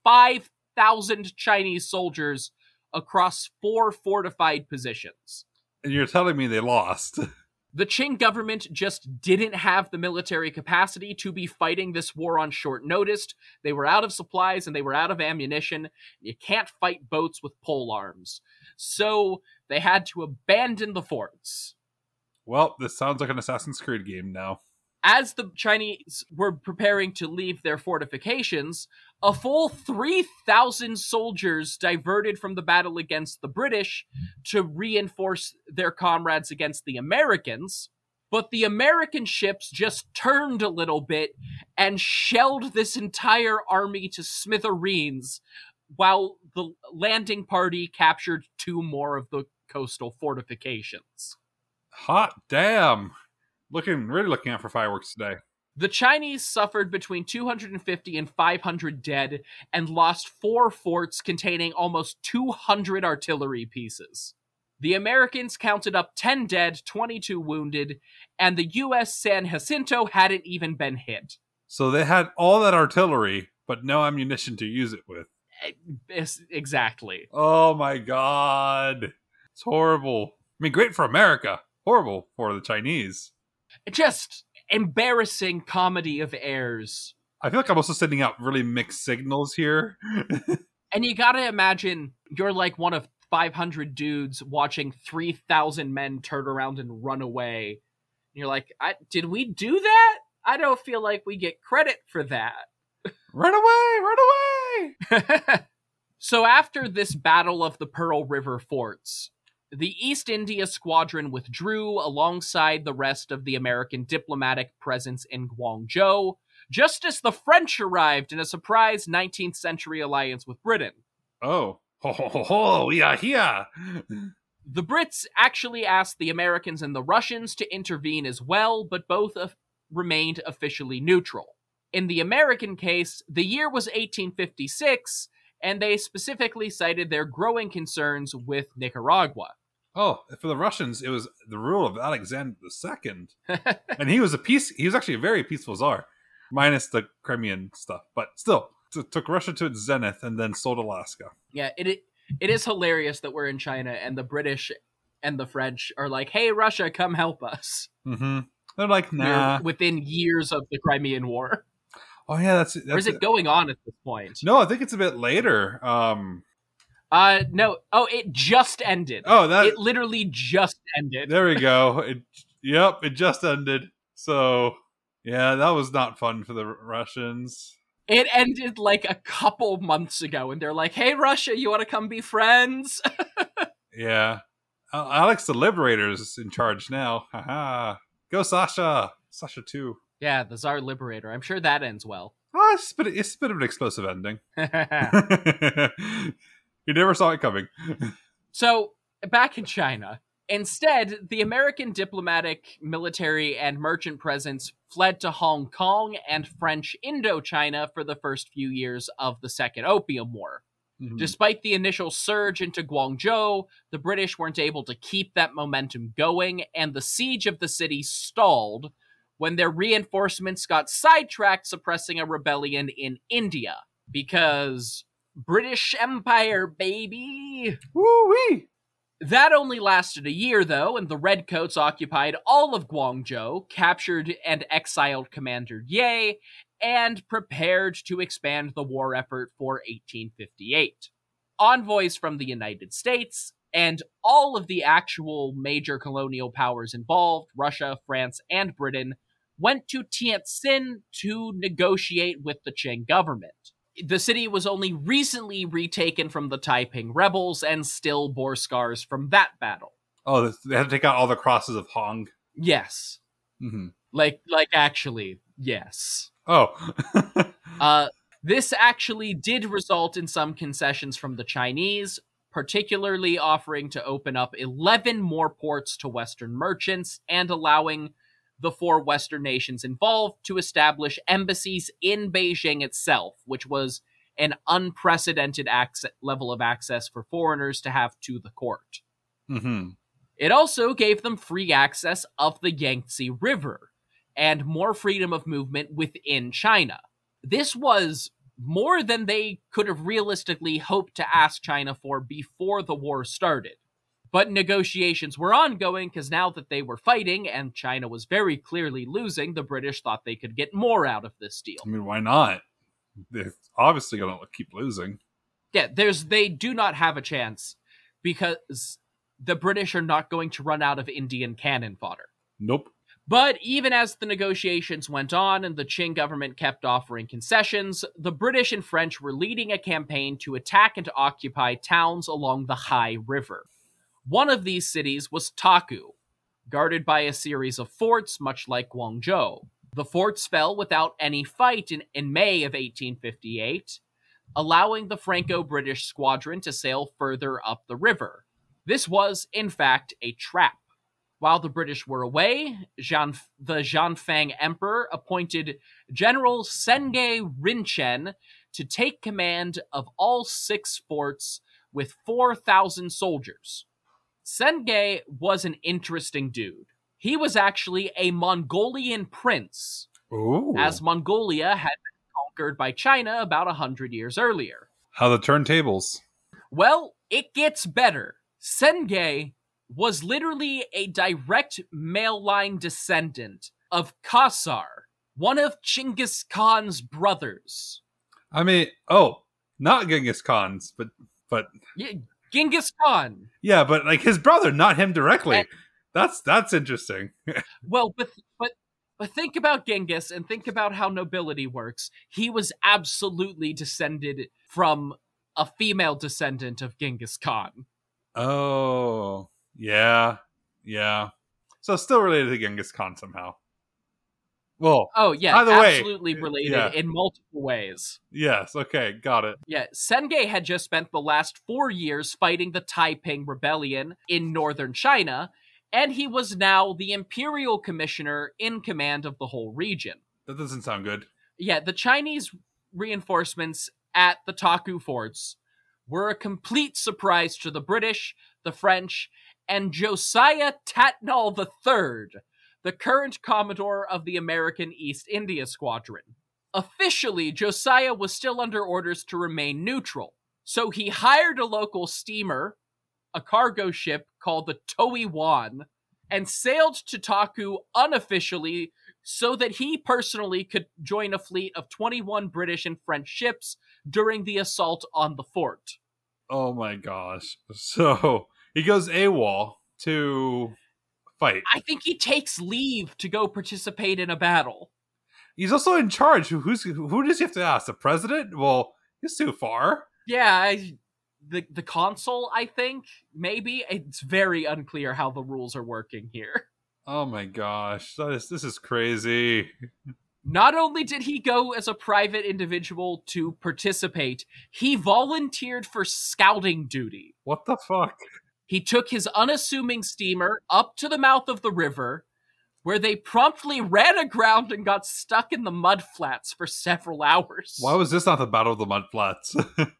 5,000 Chinese soldiers across 4 fortified positions. And you're telling me they lost? The Qing government just didn't have the military capacity to be fighting this war on short notice. They were out of supplies and they were out of ammunition. You can't fight boats with pole arms. So they had to abandon the forts. Well, this sounds like an Assassin's Creed game now. As the Chinese were preparing to leave their fortifications, a full 3,000 soldiers diverted from the battle against the British to reinforce their comrades against the Americans. But the American ships just turned a little bit and shelled this entire army to smithereens, while the landing party captured 2 more of the coastal fortifications. Hot damn. Really looking out for fireworks today. The Chinese suffered between 250 and 500 dead and lost 4 forts containing almost 200 artillery pieces. The Americans counted up 10 dead, 22 wounded, and the U.S. San Jacinto hadn't even been hit. So they had all that artillery, but no ammunition to use it with. Exactly. Oh my god. It's horrible. I mean, great for America. Horrible for the Chinese. Just embarrassing comedy of errors. I feel like I'm also sending out really mixed signals here. And you gotta imagine you're like one of 500 dudes watching 3,000 men turn around and run away. And you're like, did we do that? I don't feel like we get credit for that. Run away! Run away! So after this Battle of the Pearl River Forts, the East India Squadron withdrew alongside the rest of the American diplomatic presence in Guangzhou, just as the French arrived in a surprise 19th century alliance with Britain. Oh. Ho, ho, ho, ho, we are here! The Brits actually asked the Americans and the Russians to intervene as well, but both remained officially neutral. In the American case, the year was 1856, and they specifically cited their growing concerns with Nicaragua. Oh, for the Russians, it was the rule of Alexander II. And he was actually a very peaceful czar, minus the Crimean stuff, but still, took Russia to its zenith and then sold Alaska. Yeah, it is hilarious that we're in China and the British and the French are like, hey, Russia, come help us. Mm-hmm. They're like, nah. We're within years of the Crimean War. Oh, yeah, that's or is it going on at this point? No, I think it's a bit later. No. Oh, it just ended. It literally just ended. There we go. It just ended. So, yeah, that was not fun for the Russians. It ended like a couple months ago, and they're like, hey, Russia, you want to come be friends? Yeah. Alex the Liberator is in charge now. Haha. Go, Sasha. Sasha 2. Yeah, the Tsar Liberator. I'm sure that ends well. Oh, it's a bit of an explosive ending. You never saw it coming. So, back in China, instead, the American diplomatic, military, and merchant presence fled to Hong Kong and French Indochina for the first few years of the Second Opium War. Mm-hmm. Despite the initial surge into Guangzhou, the British weren't able to keep that momentum going, and the siege of the city stalled when their reinforcements got sidetracked suppressing a rebellion in India. Because British Empire, baby! Woo-wee! That only lasted a year, though, and the Redcoats occupied all of Guangzhou, captured and exiled Commander Ye, and prepared to expand the war effort for 1858. Envoys from the United States, and all of the actual major colonial powers involved, Russia, France, and Britain, went to Tientsin to negotiate with the Qing government. The city was only recently retaken from the Taiping rebels and still bore scars from that battle. Oh, they had to take out all the crosses of Hong? Yes. Mm-hmm. Like actually, yes. Oh. This actually did result in some concessions from the Chinese, particularly offering to open up 11 more ports to Western merchants and allowing the 4 Western nations involved to establish embassies in Beijing itself, which was an unprecedented level of access for foreigners to have to the court. Mm-hmm. It also gave them free access of the Yangtze River and more freedom of movement within China. This was more than they could have realistically hoped to ask China for before the war started. But negotiations were ongoing because now that they were fighting and China was very clearly losing, the British thought they could get more out of this deal. I mean, why not? They're obviously going to keep losing. Yeah, they do not have a chance because the British are not going to run out of Indian cannon fodder. Nope. But even as the negotiations went on and the Qing government kept offering concessions, the British and French were leading a campaign to attack and occupy towns along the Han River. One of these cities was Taku, guarded by a series of forts much like Guangzhou. The forts fell without any fight in May of 1858, allowing the Franco-British squadron to sail further up the river. This was, in fact, a trap. While the British were away, the Jianfeng Emperor appointed General Senge Rinchen to take command of all 6 forts with 4,000 soldiers. Senge was an interesting dude. He was actually a Mongolian prince, Ooh. as Mongolia had been conquered by China about 100 years earlier. How the turntables. Well, it gets better. Senge was literally a direct male line descendant of Khazar, one of Genghis Khan's brothers. I mean, not Genghis Khan's, but Yeah, Genghis Khan. yeah, but like his brother, not him directly. That's interesting. Well, but think about Genghis and think about how nobility works. He was absolutely descended from a female descendant of Genghis Khan. Oh, yeah. So still related to Genghis Khan somehow. Well, Oh, yeah, either way, absolutely related yeah. in multiple ways. yes, okay, got it. Yeah, Senge had just spent the last 4 years fighting the Taiping Rebellion in northern China, and he was now the imperial commissioner in command of the whole region. That doesn't sound good. Yeah, the Chinese reinforcements at the Taku forts were a complete surprise to the British, the French, and Josiah Tatnall III, the current commodore of the American East India Squadron. Officially, Josiah was still under orders to remain neutral, so he hired a local steamer, a cargo ship called the Toei Wan, and sailed to Taku unofficially so that he personally could join a fleet of 21 British and French ships during the assault on the fort. Oh my gosh. So he goes AWOL to fight. I think he takes leave to go participate in a battle. He's also in charge. Who does he have to ask? The president? Well, he's too far. Yeah, the consul, I think, maybe. It's very unclear how the rules are working here. Oh my gosh. This is crazy. Not only did he go as a private individual to participate, he volunteered for scouting duty. What the fuck? He took his unassuming steamer up to the mouth of the river, where they promptly ran aground and got stuck in the mud flats for several hours. Why was this not the Battle of the Mud Flats?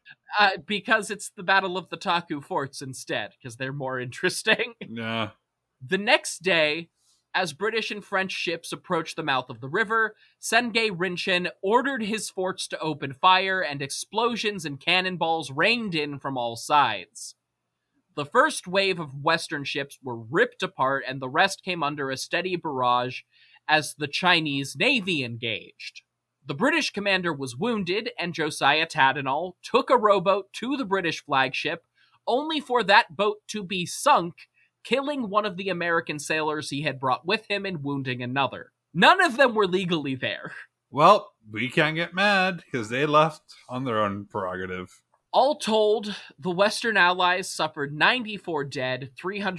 Because it's the Battle of the Taku Forts instead, because they're more interesting. Yeah. The next day, as British and French ships approached the mouth of the river, Senge Rinchen ordered his forts to open fire, and explosions and cannonballs rained in from all sides. The first wave of Western ships were ripped apart, and the rest came under a steady barrage as the Chinese Navy engaged. The British commander was wounded, and Josiah Tatnall took a rowboat to the British flagship, only for that boat to be sunk, killing one of the American sailors he had brought with him and wounding another. None of them were legally there. Well, we can't get mad because they left on their own prerogative. All told, the Western Allies suffered 94 dead,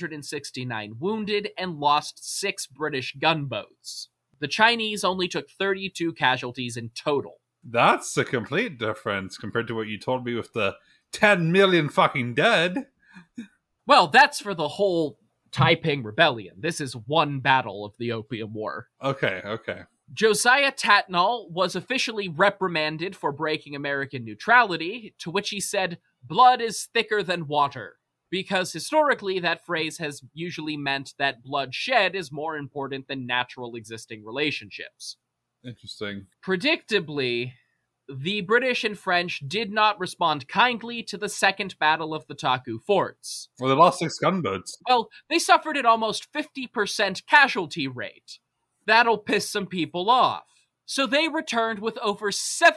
369 wounded, and lost 6 British gunboats. The Chinese only took 32 casualties in total. That's a complete difference compared to what you told me with the 10 million fucking dead. Well, that's for the whole Taiping Rebellion. This is one battle of the Opium War. Okay. Josiah Tatnall was officially reprimanded for breaking American neutrality, to which he said, "Blood is thicker than water," because historically that phrase has usually meant that blood shed is more important than natural existing relationships. Interesting. Predictably, the British and French did not respond kindly to the Second Battle of the Taku Forts. Well, they lost 6 gunboats. Well, they suffered an almost 50% casualty rate. That'll piss some people off. So they returned with over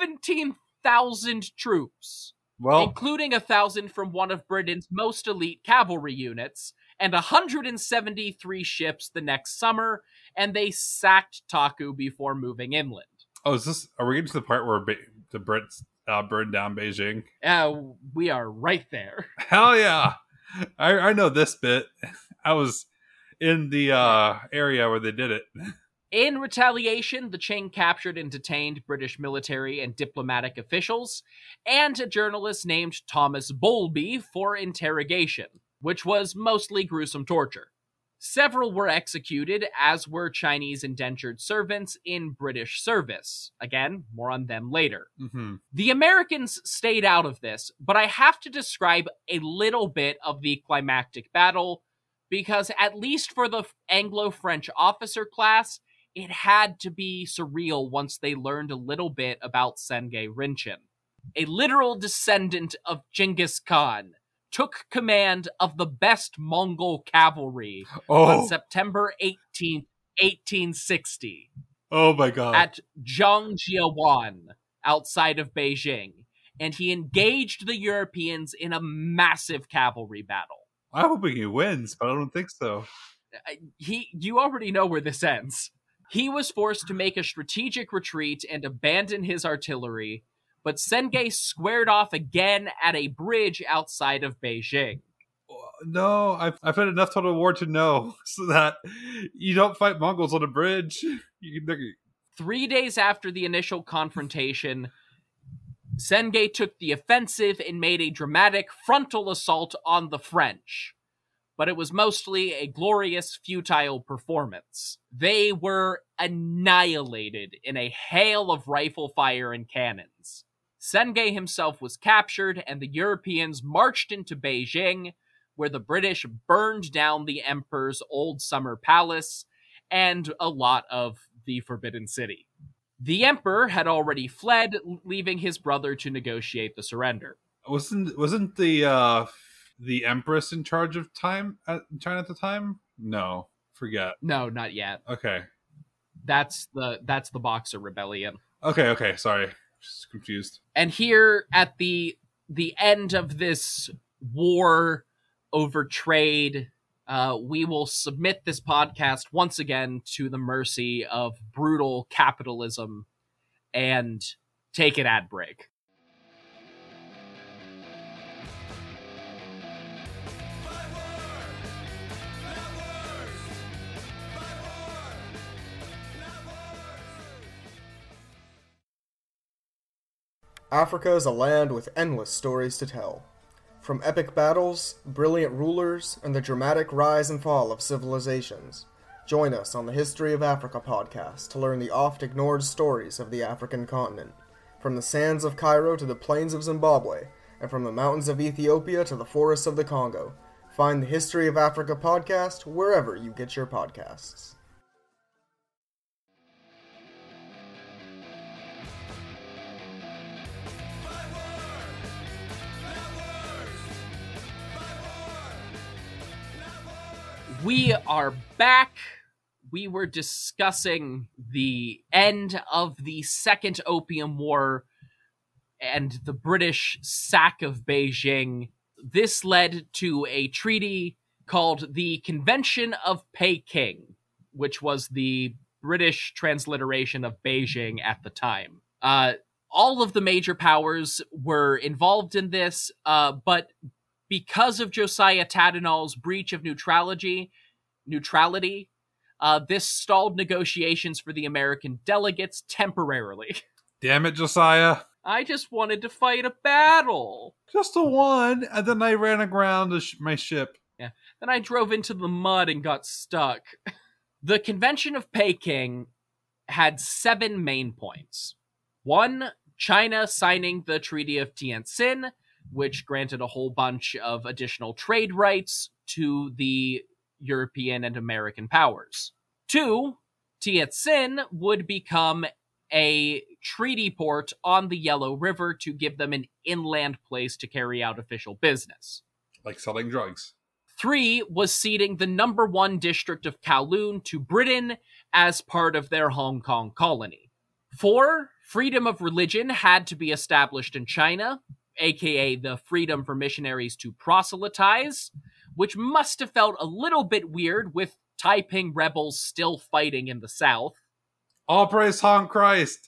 17,000 troops, Well, including 1,000 from one of Britain's most elite cavalry units, and 173 ships the next summer, and they sacked Taku before moving inland. Oh, are we getting to the part where the Brits burned down Beijing? We are right there. Hell yeah! I know this bit. I was in the area where they did it. In retaliation, the Qing captured and detained British military and diplomatic officials, and a journalist named Thomas Bowlby for interrogation, which was mostly gruesome torture. Several were executed, as were Chinese indentured servants in British service. Again, more on them later. Mm-hmm. The Americans stayed out of this, but I have to describe a little bit of the climactic battle, because at least for the Anglo-French officer class, it had to be surreal once they learned a little bit about Sengye Rinchen. A literal descendant of Genghis Khan took command of the best Mongol cavalry on September 18th, 1860. Oh my god. At Zhangjiawan, outside of Beijing, and he engaged the Europeans in a massive cavalry battle. I'm hoping he wins, but I don't think so. You already know where this ends. He was forced to make a strategic retreat and abandon his artillery, but Sengye squared off again at a bridge outside of Beijing. No, I've had enough Total War to know so that you don't fight Mongols on a bridge. 3 days after the initial confrontation, Sengye took the offensive and made a dramatic frontal assault on the French. But it was mostly a glorious, futile performance. They were annihilated in a hail of rifle fire and cannons. Sengye himself was captured, and the Europeans marched into Beijing, where the British burned down the emperor's old summer palace and a lot of the Forbidden City. The emperor had already fled, leaving his brother to negotiate the surrender. Wasn't the empress in charge of time in China at the time? No, forget. No, not yet. Okay, that's the Boxer Rebellion. Okay, sorry, just confused. And here at the end of this war over trade, we will submit this podcast once again to the mercy of brutal capitalism and take an ad break. Africa is a land with endless stories to tell. From epic battles, brilliant rulers, and the dramatic rise and fall of civilizations. Join us on the History of Africa podcast to learn the oft-ignored stories of the African continent. From the sands of Cairo to the plains of Zimbabwe, and from the mountains of Ethiopia to the forests of the Congo. Find the History of Africa podcast wherever you get your podcasts. We are back. We were discussing the end of the Second Opium War and the British sack of Beijing. This led to a treaty called the Convention of Peking, which was the British transliteration of Beijing at the time. All of the major powers were involved in this, but because of Josiah Tadinol's breach of neutrality, this stalled negotiations for the American delegates temporarily. Damn it, Josiah. I just wanted to fight a battle. Just a one, and then I ran aground my ship. Yeah. Then I drove into the mud and got stuck. The Convention of Peking had 7 main points. 1, China signing the Treaty of Tientsin, which granted a whole bunch of additional trade rights to the European and American powers. 2, Tientsin would become a treaty port on the Yellow River to give them an inland place to carry out official business. Like selling drugs. 3 was ceding the number 1 district of Kowloon to Britain as part of their Hong Kong colony. 4, freedom of religion had to be established in China, aka the freedom for missionaries to proselytize, which must have felt a little bit weird with Taiping rebels still fighting in the south. All praise Han Christ.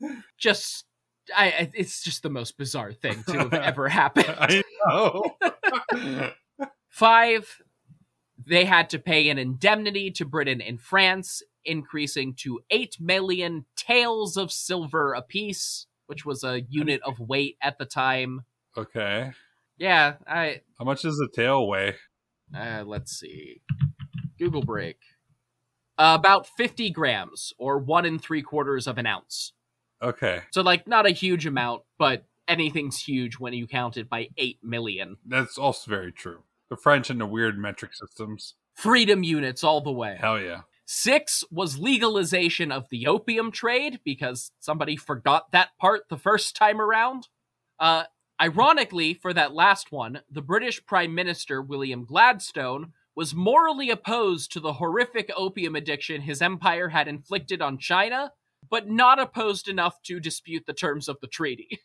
It's just the most bizarre thing to have ever happened. I know. 5, they had to pay an indemnity to Britain and France, increasing to 8 million taels of silver apiece, which was a unit of weight at the time. Okay. Yeah, How much does a tail weigh? let's see. Google break. About 50 grams, or 1 3/4 of an ounce. Okay. So, like, not a huge amount, but anything's huge when you count it by 8 million. That's also very true. The French and the weird metric systems. Freedom units all the way. Hell yeah. 6 was legalization of the opium trade, because somebody forgot that part the first time around. Ironically, for that last one, the British Prime Minister, William Gladstone, was morally opposed to the horrific opium addiction his empire had inflicted on China, but not opposed enough to dispute the terms of the treaty.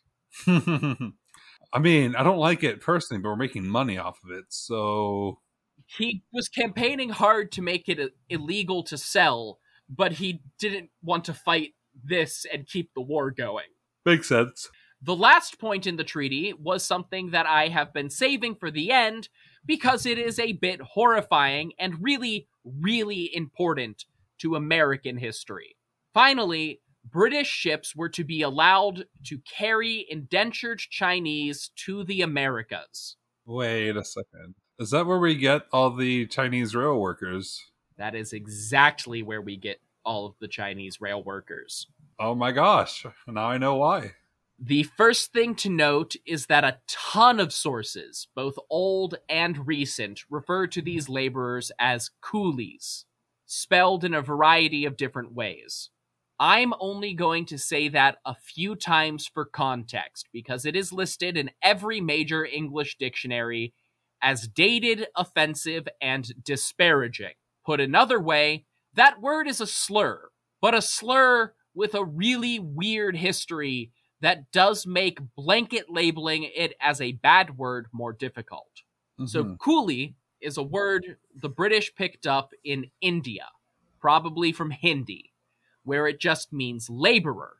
I mean, I don't like it personally, but we're making money off of it, so... He was campaigning hard to make it illegal to sell, but he didn't want to fight this and keep the war going. Makes sense. The last point in the treaty was something that I have been saving for the end because it is a bit horrifying and really, really important to American history. Finally, British ships were to be allowed to carry indentured Chinese to the Americas. Wait a second. Is that where we get all the Chinese rail workers? That is exactly where we get all of the Chinese rail workers. Oh my gosh. Now I know why. The first thing to note is that a ton of sources, both old and recent, refer to these laborers as coolies, spelled in a variety of different ways. I'm only going to say that a few times for context, because it is listed in every major English dictionary as dated, offensive, and disparaging. Put another way, that word is a slur, but a slur with a really weird history that does make blanket labeling it as a bad word more difficult. Mm-hmm. So coolie is a word the British picked up in India, probably from Hindi, where it just means laborer,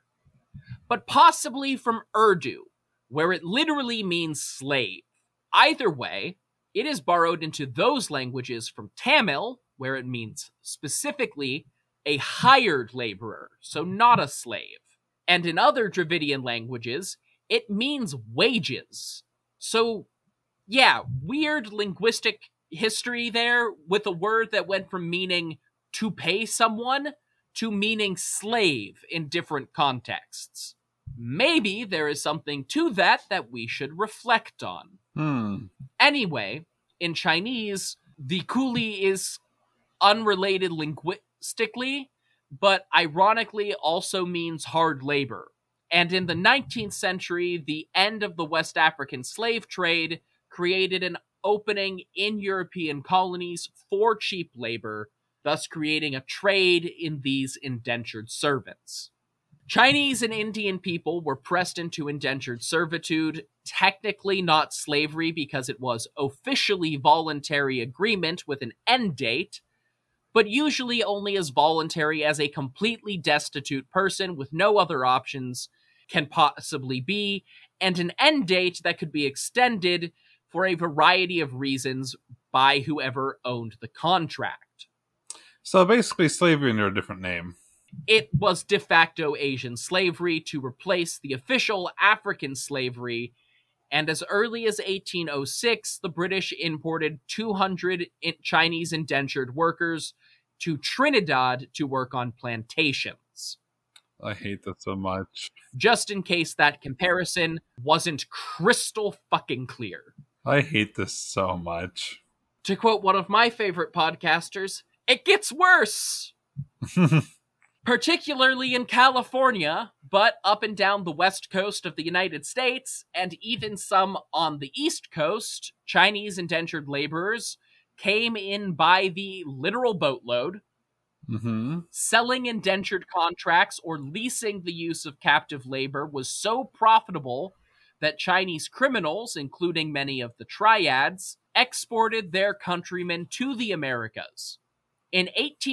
but possibly from Urdu, where it literally means slave. Either way, it is borrowed into those languages from Tamil, where it means specifically a hired laborer, so not a slave. And in other Dravidian languages, it means wages. So, yeah, weird linguistic history there with a word that went from meaning to pay someone to meaning slave in different contexts. Maybe there is something to that we should reflect on. Anyway, in Chinese, the coolie is unrelated linguistically, but ironically also means hard labor. And in the 19th century, the end of the West African slave trade created an opening in European colonies for cheap labor, thus creating a trade in these indentured servants. Chinese and Indian people were pressed into indentured servitude, technically not slavery because it was officially voluntary agreement with an end date, but usually only as voluntary as a completely destitute person with no other options can possibly be, and an end date that could be extended for a variety of reasons by whoever owned the contract. So basically slavery under a different name. It was de facto Asian slavery to replace the official African slavery, and as early as 1806, the British imported 200 Chinese indentured workers to Trinidad to work on plantations. I hate that so much. Just in case that comparison wasn't crystal fucking clear. I hate this so much. To quote one of my favorite podcasters, it gets worse! Particularly in California, but up and down the west coast of the United States, and even some on the east coast, Chinese indentured laborers came in by the literal boatload. Selling indentured contracts or leasing the use of captive labor was so profitable that Chinese criminals, including many of the triads, exported their countrymen to the Americas. In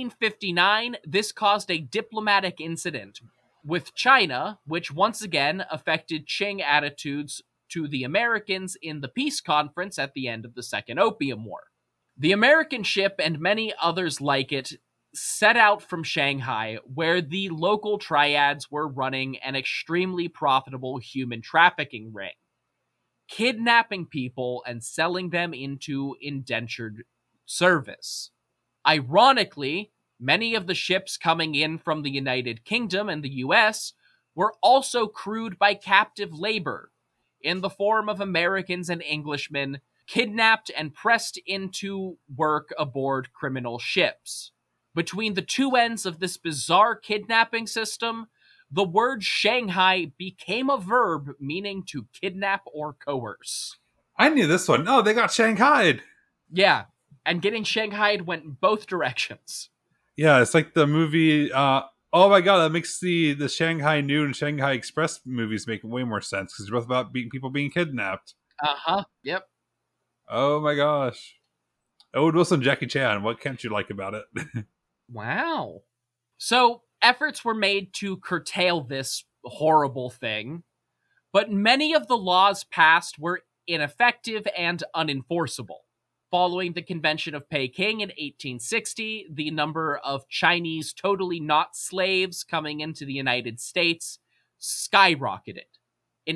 1859, this caused a diplomatic incident with China, which once again affected Qing attitudes to the Americans in the peace conference at the end of the Second Opium War. The American ship and many others like it set out from Shanghai, where the local triads were running an extremely profitable human trafficking ring, kidnapping people and selling them into indentured service. Ironically, many of the ships coming in from the United Kingdom and the US were also crewed by captive labor in the form of Americans and Englishmen kidnapped and pressed into work aboard criminal ships. Between the two ends of this bizarre kidnapping system, the word Shanghai became a verb meaning to kidnap or coerce. I knew this one. Oh, they got shanghaied. Yeah, and getting shanghaied went in both directions. Yeah, it's like the movie. Oh my god, that makes the Shanghai Noon and Shanghai Express movies make way more sense because they're both about people being kidnapped. Yep. Oh my gosh. Owen Wilson, Jackie Chan. What can't you like about it? Wow. So efforts were made to curtail this horrible thing, but many of the laws passed were ineffective and unenforceable. Following the Convention of Peking in 1860, the number of Chinese totally not slaves coming into the United States skyrocketed. In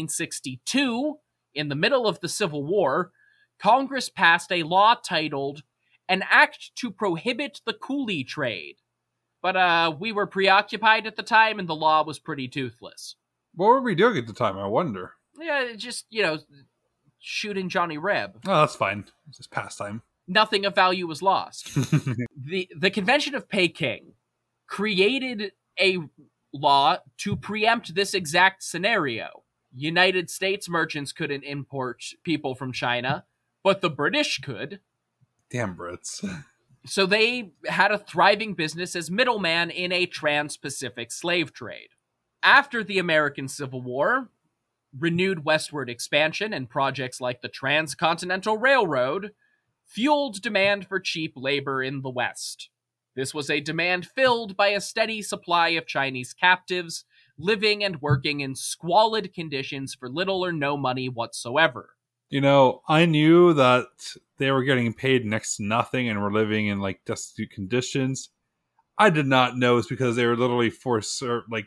1862, in the middle of the Civil War, Congress passed a law titled An Act to Prohibit the Coolie Trade. But we were preoccupied at the time, and the law was pretty toothless. What were we doing at the time, I wonder? Yeah, just, shooting Johnny Reb. Oh, that's fine. It's just pastime. Nothing of value was lost. The Convention of Peking created a law to preempt this exact scenario. United States merchants couldn't import people from China, but the British could. Damn Brits. So they had a thriving business as middleman in a trans-Pacific slave trade. After the American Civil War, renewed westward expansion and projects like the Transcontinental Railroad fueled demand for cheap labor in the West. This was a demand filled by a steady supply of Chinese captives living and working in squalid conditions for little or no money whatsoever. I knew that they were getting paid next to nothing and were living in destitute conditions. I did not know it's because they were literally forced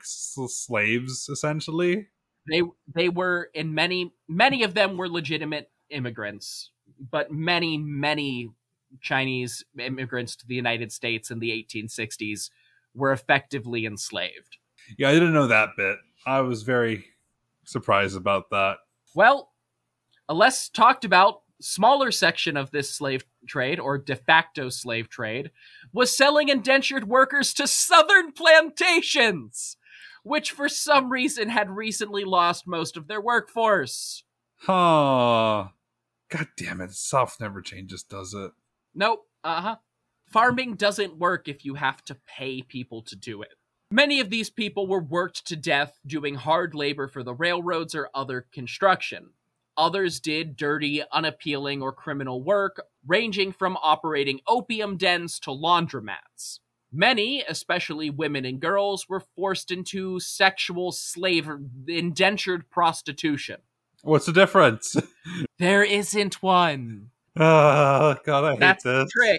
slaves, essentially. They were, in many of them were legitimate immigrants, but many Chinese immigrants to the United States in the 1860s were effectively enslaved. Yeah, I didn't know that bit. I was very surprised about that. Well, a less talked about smaller section of this slave trade, or de facto slave trade, was selling indentured workers to southern plantations, which for some reason had recently lost most of their workforce. Huh. God damn it. South never changes, does it? Nope. Farming doesn't work if you have to pay people to do it. Many of these people were worked to death doing hard labor for the railroads or other construction. Others did dirty, unappealing, or criminal work, ranging from operating opium dens to laundromats. Many, especially women and girls, were forced into sexual indentured prostitution. What's the difference? There isn't one. Oh, God, I hate That's this. the trick.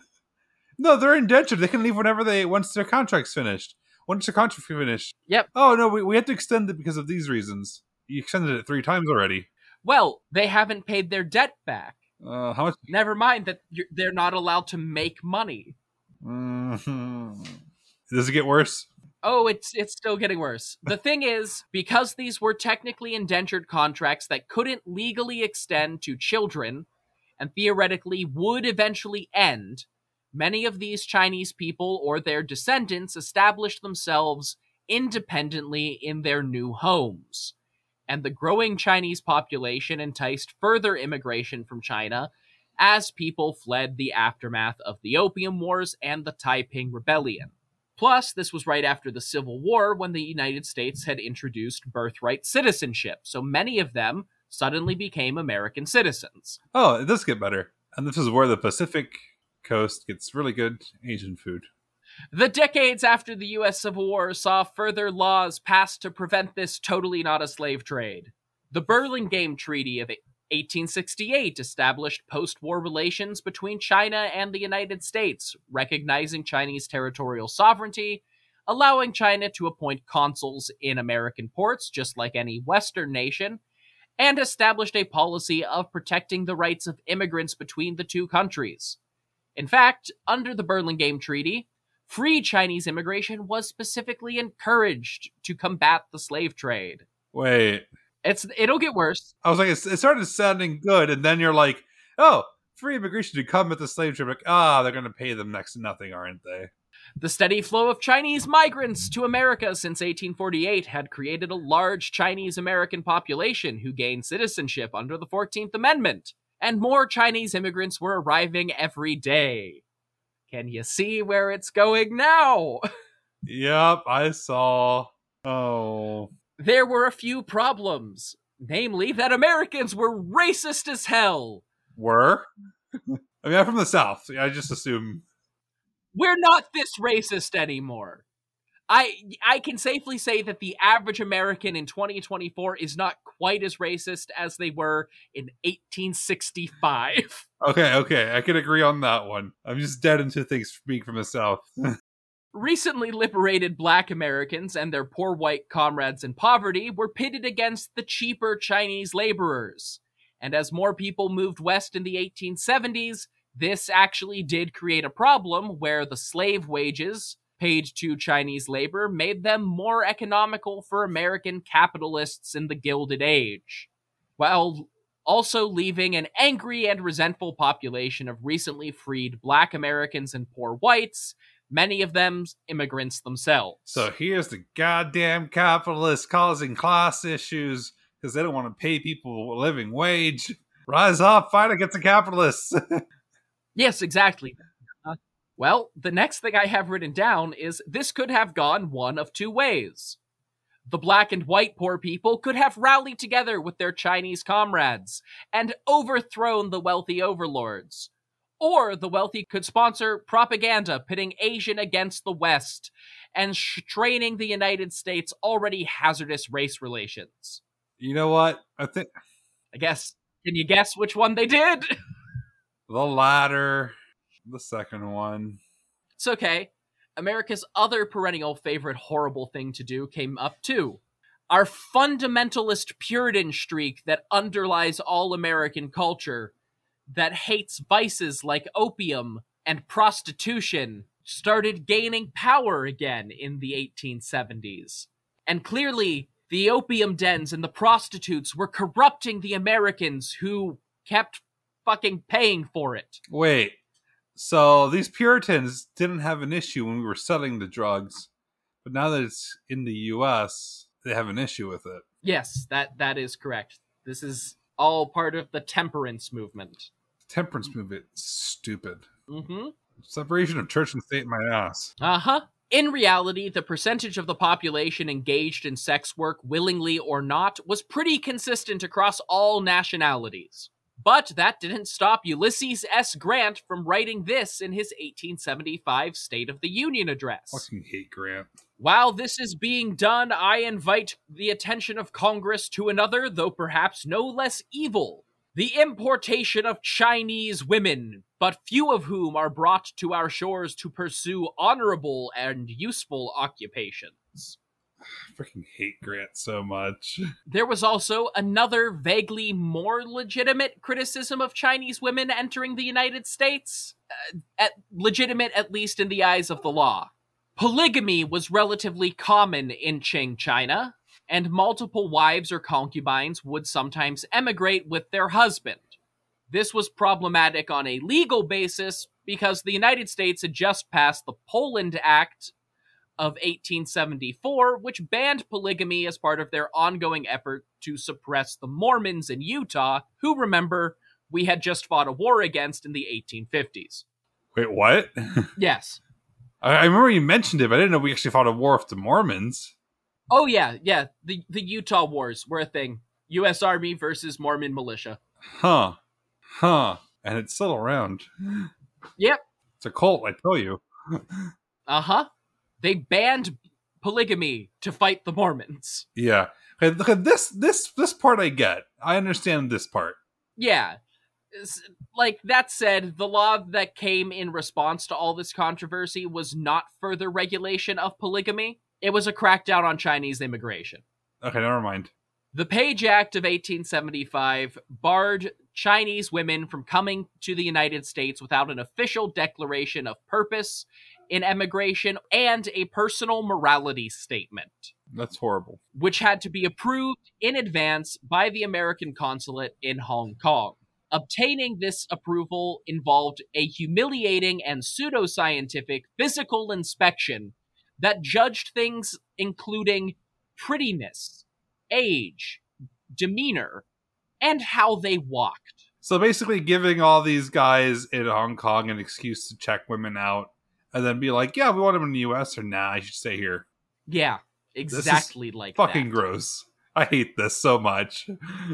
No, they're indentured. They can leave whenever once their contract's finished. Once the contract's finished. Yep. Oh, no, we had to extend it because of these reasons. You extended it 3 times already. Well, they haven't paid their debt back. How much? Never mind that they're not allowed to make money. Mm-hmm. Does it get worse? Oh, it's still getting worse. The thing is, because these were technically indentured contracts that couldn't legally extend to children, and theoretically would eventually end, many of these Chinese people or their descendants established themselves independently in their new homes. And the growing Chinese population enticed further immigration from China as people fled the aftermath of the Opium Wars and the Taiping Rebellion. Plus, this was right after the Civil War when the United States had introduced birthright citizenship, so many of them suddenly became American citizens. Oh, it does get better. And this is where the Pacific coast gets really good Asian food. The decades after the U.S. Civil War saw further laws passed to prevent this totally not a slave trade. The Burlingame Treaty of 1868 established post-war relations between China and the United States, recognizing Chinese territorial sovereignty, allowing China to appoint consuls in American ports, just like any Western nation, and established a policy of protecting the rights of immigrants between the two countries. In fact, under the Burlingame Treaty, free Chinese immigration was specifically encouraged to combat the slave trade. Wait. It'll get worse. I was like, it started sounding good, and then you're like, oh, free immigration to combat the slave trade. Like, they're going to pay them next to nothing, aren't they? The steady flow of Chinese migrants to America since 1848 had created a large Chinese-American population who gained citizenship under the 14th Amendment, and more Chinese immigrants were arriving every day. Can you see where it's going now? Yep, I saw. Oh. There were a few problems, namely that Americans were racist as hell. Were? I mean, I'm from the South. I just assume. We're not this racist anymore. I can safely say that the average American in 2024 is not quite as racist as they were in 1865. Okay, I can agree on that one. I'm just dead into things being from the South. Recently liberated black Americans and their poor white comrades in poverty were pitted against the cheaper Chinese laborers. And as more people moved west in the 1870s, this actually did create a problem where the slave wages paid to Chinese labor made them more economical for American capitalists in the Gilded Age, while also leaving an angry and resentful population of recently freed black Americans and poor whites, many of them immigrants themselves. So here's the goddamn capitalists causing class issues because they don't want to pay people a living wage. Rise up, fight against the capitalists. Yes, exactly. Well, the next thing I have written down is this could have gone one of two ways. The black and white poor people could have rallied together with their Chinese comrades and overthrown the wealthy overlords. Or the wealthy could sponsor propaganda pitting Asian against the West and straining the United States' already hazardous race relations. You know what? Can you guess which one they did? The latter. The second one. It's okay. America's other perennial favorite horrible thing to do came up too. Our fundamentalist Puritan streak that underlies all American culture, that hates vices like opium and prostitution, started gaining power again in the 1870s. And clearly, the opium dens and the prostitutes were corrupting the Americans who kept fucking paying for it. Wait. So these Puritans didn't have an issue when we were selling the drugs, but now that it's in the U.S., they have an issue with it. Yes, that is correct. This is all part of the temperance movement. Temperance movement, stupid. Mm-hmm. Separation of church and state, my ass. Uh-huh. In reality, the percentage of the population engaged in sex work, willingly or not, was pretty consistent across all nationalities. But that didn't stop Ulysses S. Grant from writing this in his 1875 State of the Union address. Fucking hate Grant. While this is being done, I invite the attention of Congress to another, though perhaps no less evil: the importation of Chinese women, but few of whom are brought to our shores to pursue honorable and useful occupations. I freaking hate Grant so much. There was also another vaguely more legitimate criticism of Chinese women entering the United States. Legitimate, at least in the eyes of the law. Polygamy was relatively common in Qing China, and multiple wives or concubines would sometimes emigrate with their husband. This was problematic on a legal basis because the United States had just passed the Poland Act of 1874, which banned polygamy as part of their ongoing effort to suppress the Mormons in Utah, who, remember, we had just fought a war against in the 1850s. Wait, what? Yes. I remember you mentioned it, but I didn't know we actually fought a war with the Mormons. Oh, yeah. The Utah wars were a thing. U.S. Army versus Mormon militia. Huh. And it's still around. Yep. It's a cult, I tell you. Uh-huh. They banned polygamy to fight the Mormons. Yeah. Okay, this part I get. I understand this part. Yeah. Like, that said, the law that came in response to all this controversy was not further regulation of polygamy. It was a crackdown on Chinese immigration. Okay, never mind. The Page Act of 1875 barred Chinese women from coming to the United States without an official declaration of purpose in emigration and a personal morality statement, That's horrible. which had to be approved in advance by the American consulate in Hong Kong. Obtaining this approval involved a humiliating and pseudoscientific physical inspection that judged things including prettiness, age, demeanor, and how they walked. So basically giving all these guys in Hong Kong an excuse to check women out and then be like, yeah, we want them in the US, or nah, I should stay here. Yeah, exactly like Fucking that. gross. I hate this so much.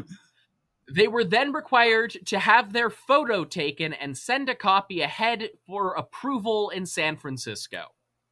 They were then required to have their photo taken and send a copy ahead for approval in San Francisco.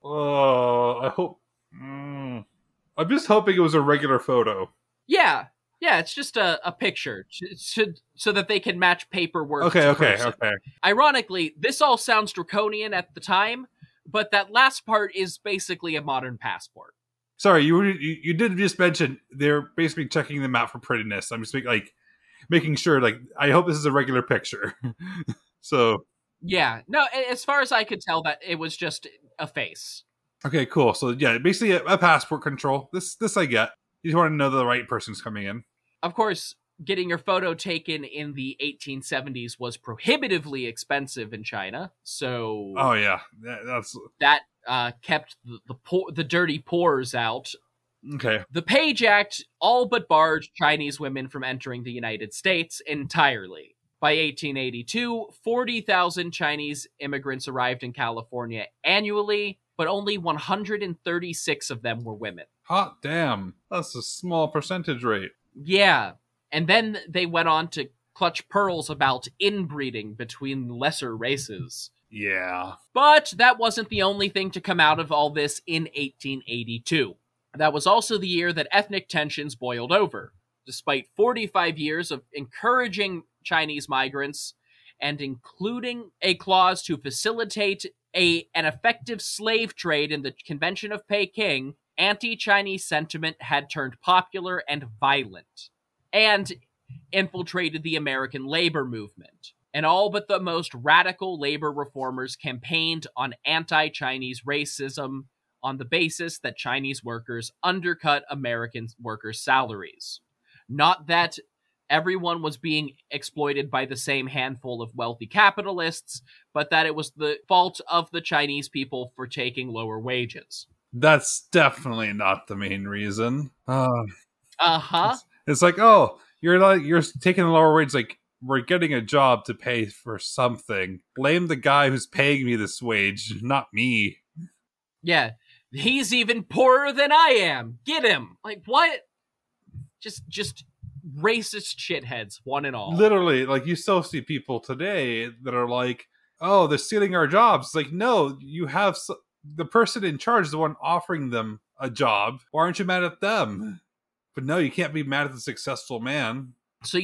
Oh, I hope... I'm just hoping it was a regular photo. Yeah, it's just a picture so that they can match paperwork. Okay. person. Ironically, this all sounds draconian at the time, but that last part is basically a modern passport. Sorry, you did just mention they're basically checking them out for prettiness. I'm just making sure, like, I hope this is a regular picture. So... Yeah, no, as far as I could tell, that it was just a face. Okay, cool. So yeah, basically a passport control. This I get. You just want to know the right person's coming in. Of course, getting your photo taken in the 1870s was prohibitively expensive in China, so Oh yeah, that kept the dirty pores out. okay. The Page Act all but barred Chinese women from entering the United States entirely. By 1882, 40,000 Chinese immigrants arrived in California annually, but only 136 of them were women. Hot damn, that's a small percentage rate. Yeah, and then they went on to clutch pearls about inbreeding between lesser races. Yeah. But that wasn't the only thing to come out of all this in 1882. That was also the year that ethnic tensions boiled over. Despite 45 years of encouraging Chinese migrants and including a clause to facilitate an effective slave trade in the Convention of Peking, anti-Chinese sentiment had turned popular and violent, and infiltrated the American labor movement. And all but the most radical labor reformers campaigned on anti-Chinese racism on the basis that Chinese workers undercut American workers' salaries. Not that everyone was being exploited by the same handful of wealthy capitalists, but that it was the fault of the Chinese people for taking lower wages. That's definitely not the main reason. Uh-huh. It's like, oh, you're taking a lower wage, like, we're getting a job to pay for something. Blame the guy who's paying me this wage, not me. Yeah. He's even poorer than I am. Get him. Like, what? Just racist shitheads, one and all. Literally, like, you still see people today that are like, oh, they're stealing our jobs. It's like, no, you have the person in charge is the one offering them a job. Why aren't you mad at them? But no, you can't be mad at the successful man. So,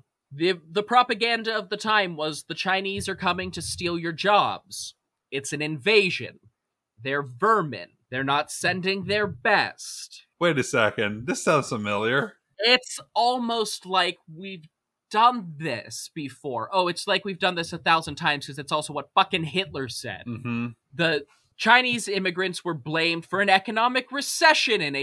the propaganda of the time was the Chinese are coming to steal your jobs. It's an invasion. They're vermin. They're not sending their best. Wait a second. This sounds familiar. It's almost like we've done this before. Oh, it's like we've done this 1,000 times because it's also what fucking Hitler said. Mm-hmm. The Chinese immigrants were blamed for an economic recession in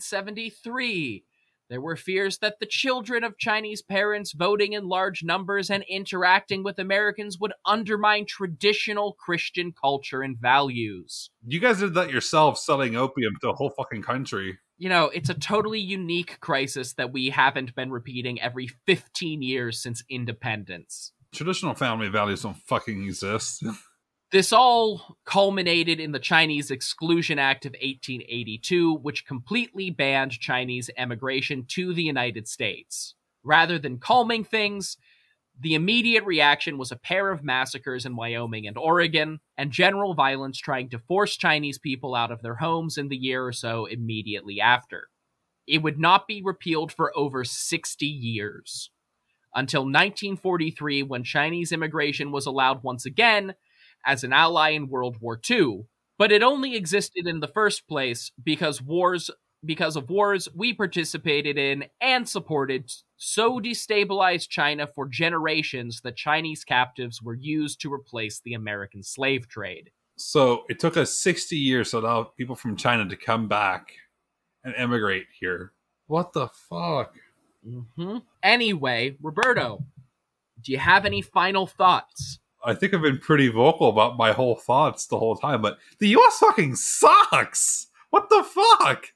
1873. There were fears that the children of Chinese parents voting in large numbers and interacting with Americans would undermine traditional Christian culture and values. You guys did that yourself, selling opium to a whole fucking country. It's a totally unique crisis that we haven't been repeating every 15 years since independence. Traditional family values don't fucking exist. This all culminated in the Chinese Exclusion Act of 1882, which completely banned Chinese emigration to the United States. Rather than calming things, the immediate reaction was a pair of massacres in Wyoming and Oregon, and general violence trying to force Chinese people out of their homes in the year or so immediately after. It would not be repealed for over 60 years, until 1943 when Chinese immigration was allowed once again as an ally in World War II. But it only existed in the first place because of wars we participated in and supported so destabilized China for generations that Chinese captives were used to replace the American slave trade. So it took us 60 years to allow people from China to come back and emigrate here. What the fuck? Mm-hmm. Anyway, Roberto, do you have any final thoughts? I think I've been pretty vocal about my whole thoughts the whole time, but the US fucking sucks! What the fuck?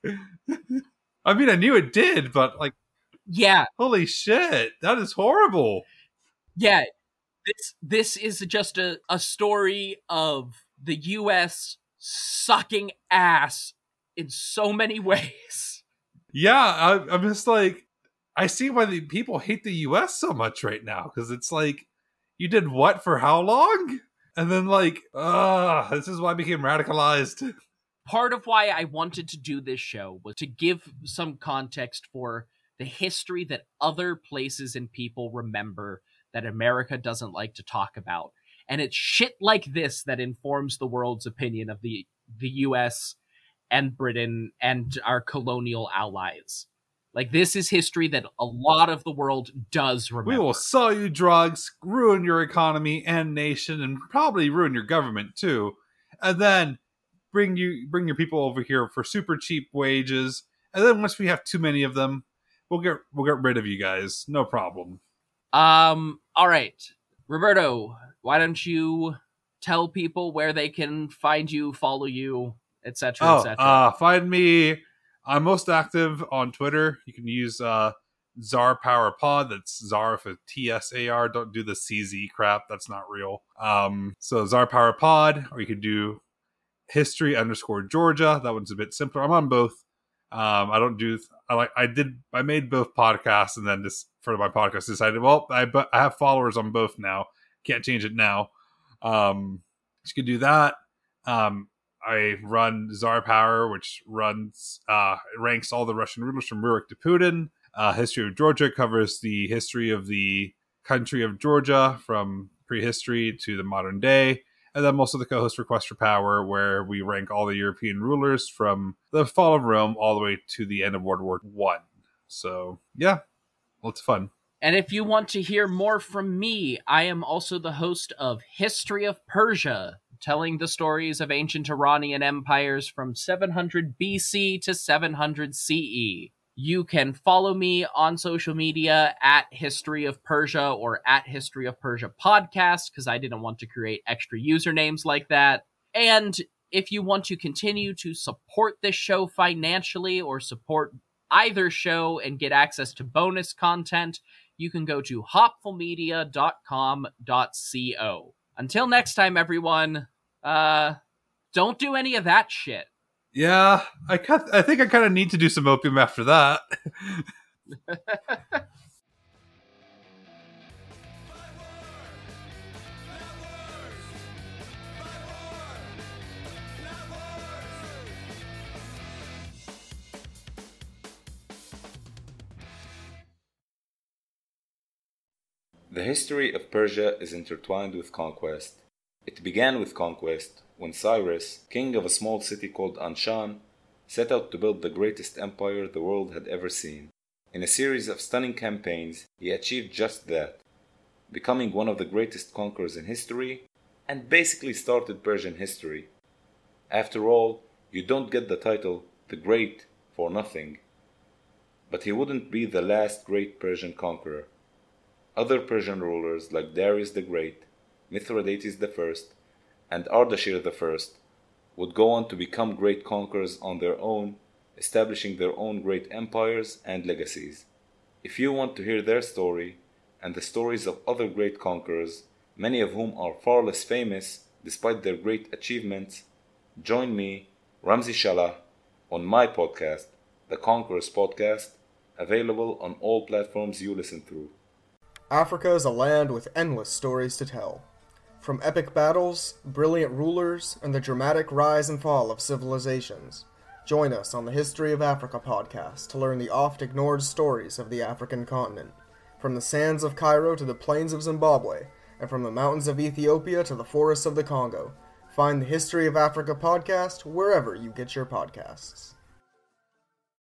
I mean, I knew it did, but like, yeah, holy shit, that is horrible. Yeah, this is just a story of the US sucking ass in so many ways. Yeah, I'm just like, I see why the people hate the US so much right now, because it's like, you did what for how long? And then like, this is why I became radicalized. Part of why I wanted to do this show was to give some context for the history that other places and people remember that America doesn't like to talk about. And it's shit like this that informs the world's opinion of the US and Britain and our colonial allies. Like, this is history that a lot of the world does remember. We will sell you drugs, ruin your economy and nation, and probably ruin your government too. And then bring your people over here for super cheap wages. And then once we have too many of them, we'll get rid of you guys. No problem. All right. Roberto, why don't you tell people where they can find you, follow you, etc., etc.? Find me. I'm most active on Twitter. You can use Tsar Power Pod. That's Tsar with a TSAR. Don't do the CZ crap. That's not real. So Tsar Power Pod, or you could do History_Georgia. That one's a bit simpler. I'm on both. I made both podcasts, and then just for my podcast decided, well, I have followers on both now. Can't change it now. You could do that. I run Tsar Power, which ranks all the Russian rulers from Rurik to Putin. History of Georgia covers the history of the country of Georgia from prehistory to the modern day. And then I'm also the co-host for Quest for Power, where we rank all the European rulers from the fall of Rome all the way to the end of World War I. So, yeah, lots of fun. And if you want to hear more from me, I am also the host of History of Persia, telling the stories of ancient Iranian empires from 700 BC to 700 CE. You can follow me on social media at History of Persia or at History of Persia Podcast, because I didn't want to create extra usernames like that. And if you want to continue to support this show financially or support either show and get access to bonus content, you can go to hopfulmedia.com.co. Until next time, everyone, don't do any of that shit. Yeah, I think I kind of need to do some opium after that. The history of Persia is intertwined with conquest. It began with conquest, when Cyrus, king of a small city called Anshan, set out to build the greatest empire the world had ever seen. In a series of stunning campaigns, he achieved just that, becoming one of the greatest conquerors in history, and basically started Persian history. After all, you don't get the title the Great for nothing. But he wouldn't be the last great Persian conqueror. Other Persian rulers like Darius the Great, Mithridates I, and Ardashir I would go on to become great conquerors on their own, establishing their own great empires and legacies. If you want to hear their story, and the stories of other great conquerors, many of whom are far less famous despite their great achievements, join me, Ramzi Shalah, on my podcast, The Conquerors Podcast, Available on all platforms you listen through. Africa is a land with endless stories to tell. From epic battles, brilliant rulers, and the dramatic rise and fall of civilizations. Join us on the History of Africa podcast to learn the oft-ignored stories of the African continent. From the sands of Cairo to the plains of Zimbabwe, and from the mountains of Ethiopia to the forests of the Congo. Find the History of Africa podcast wherever you get your podcasts.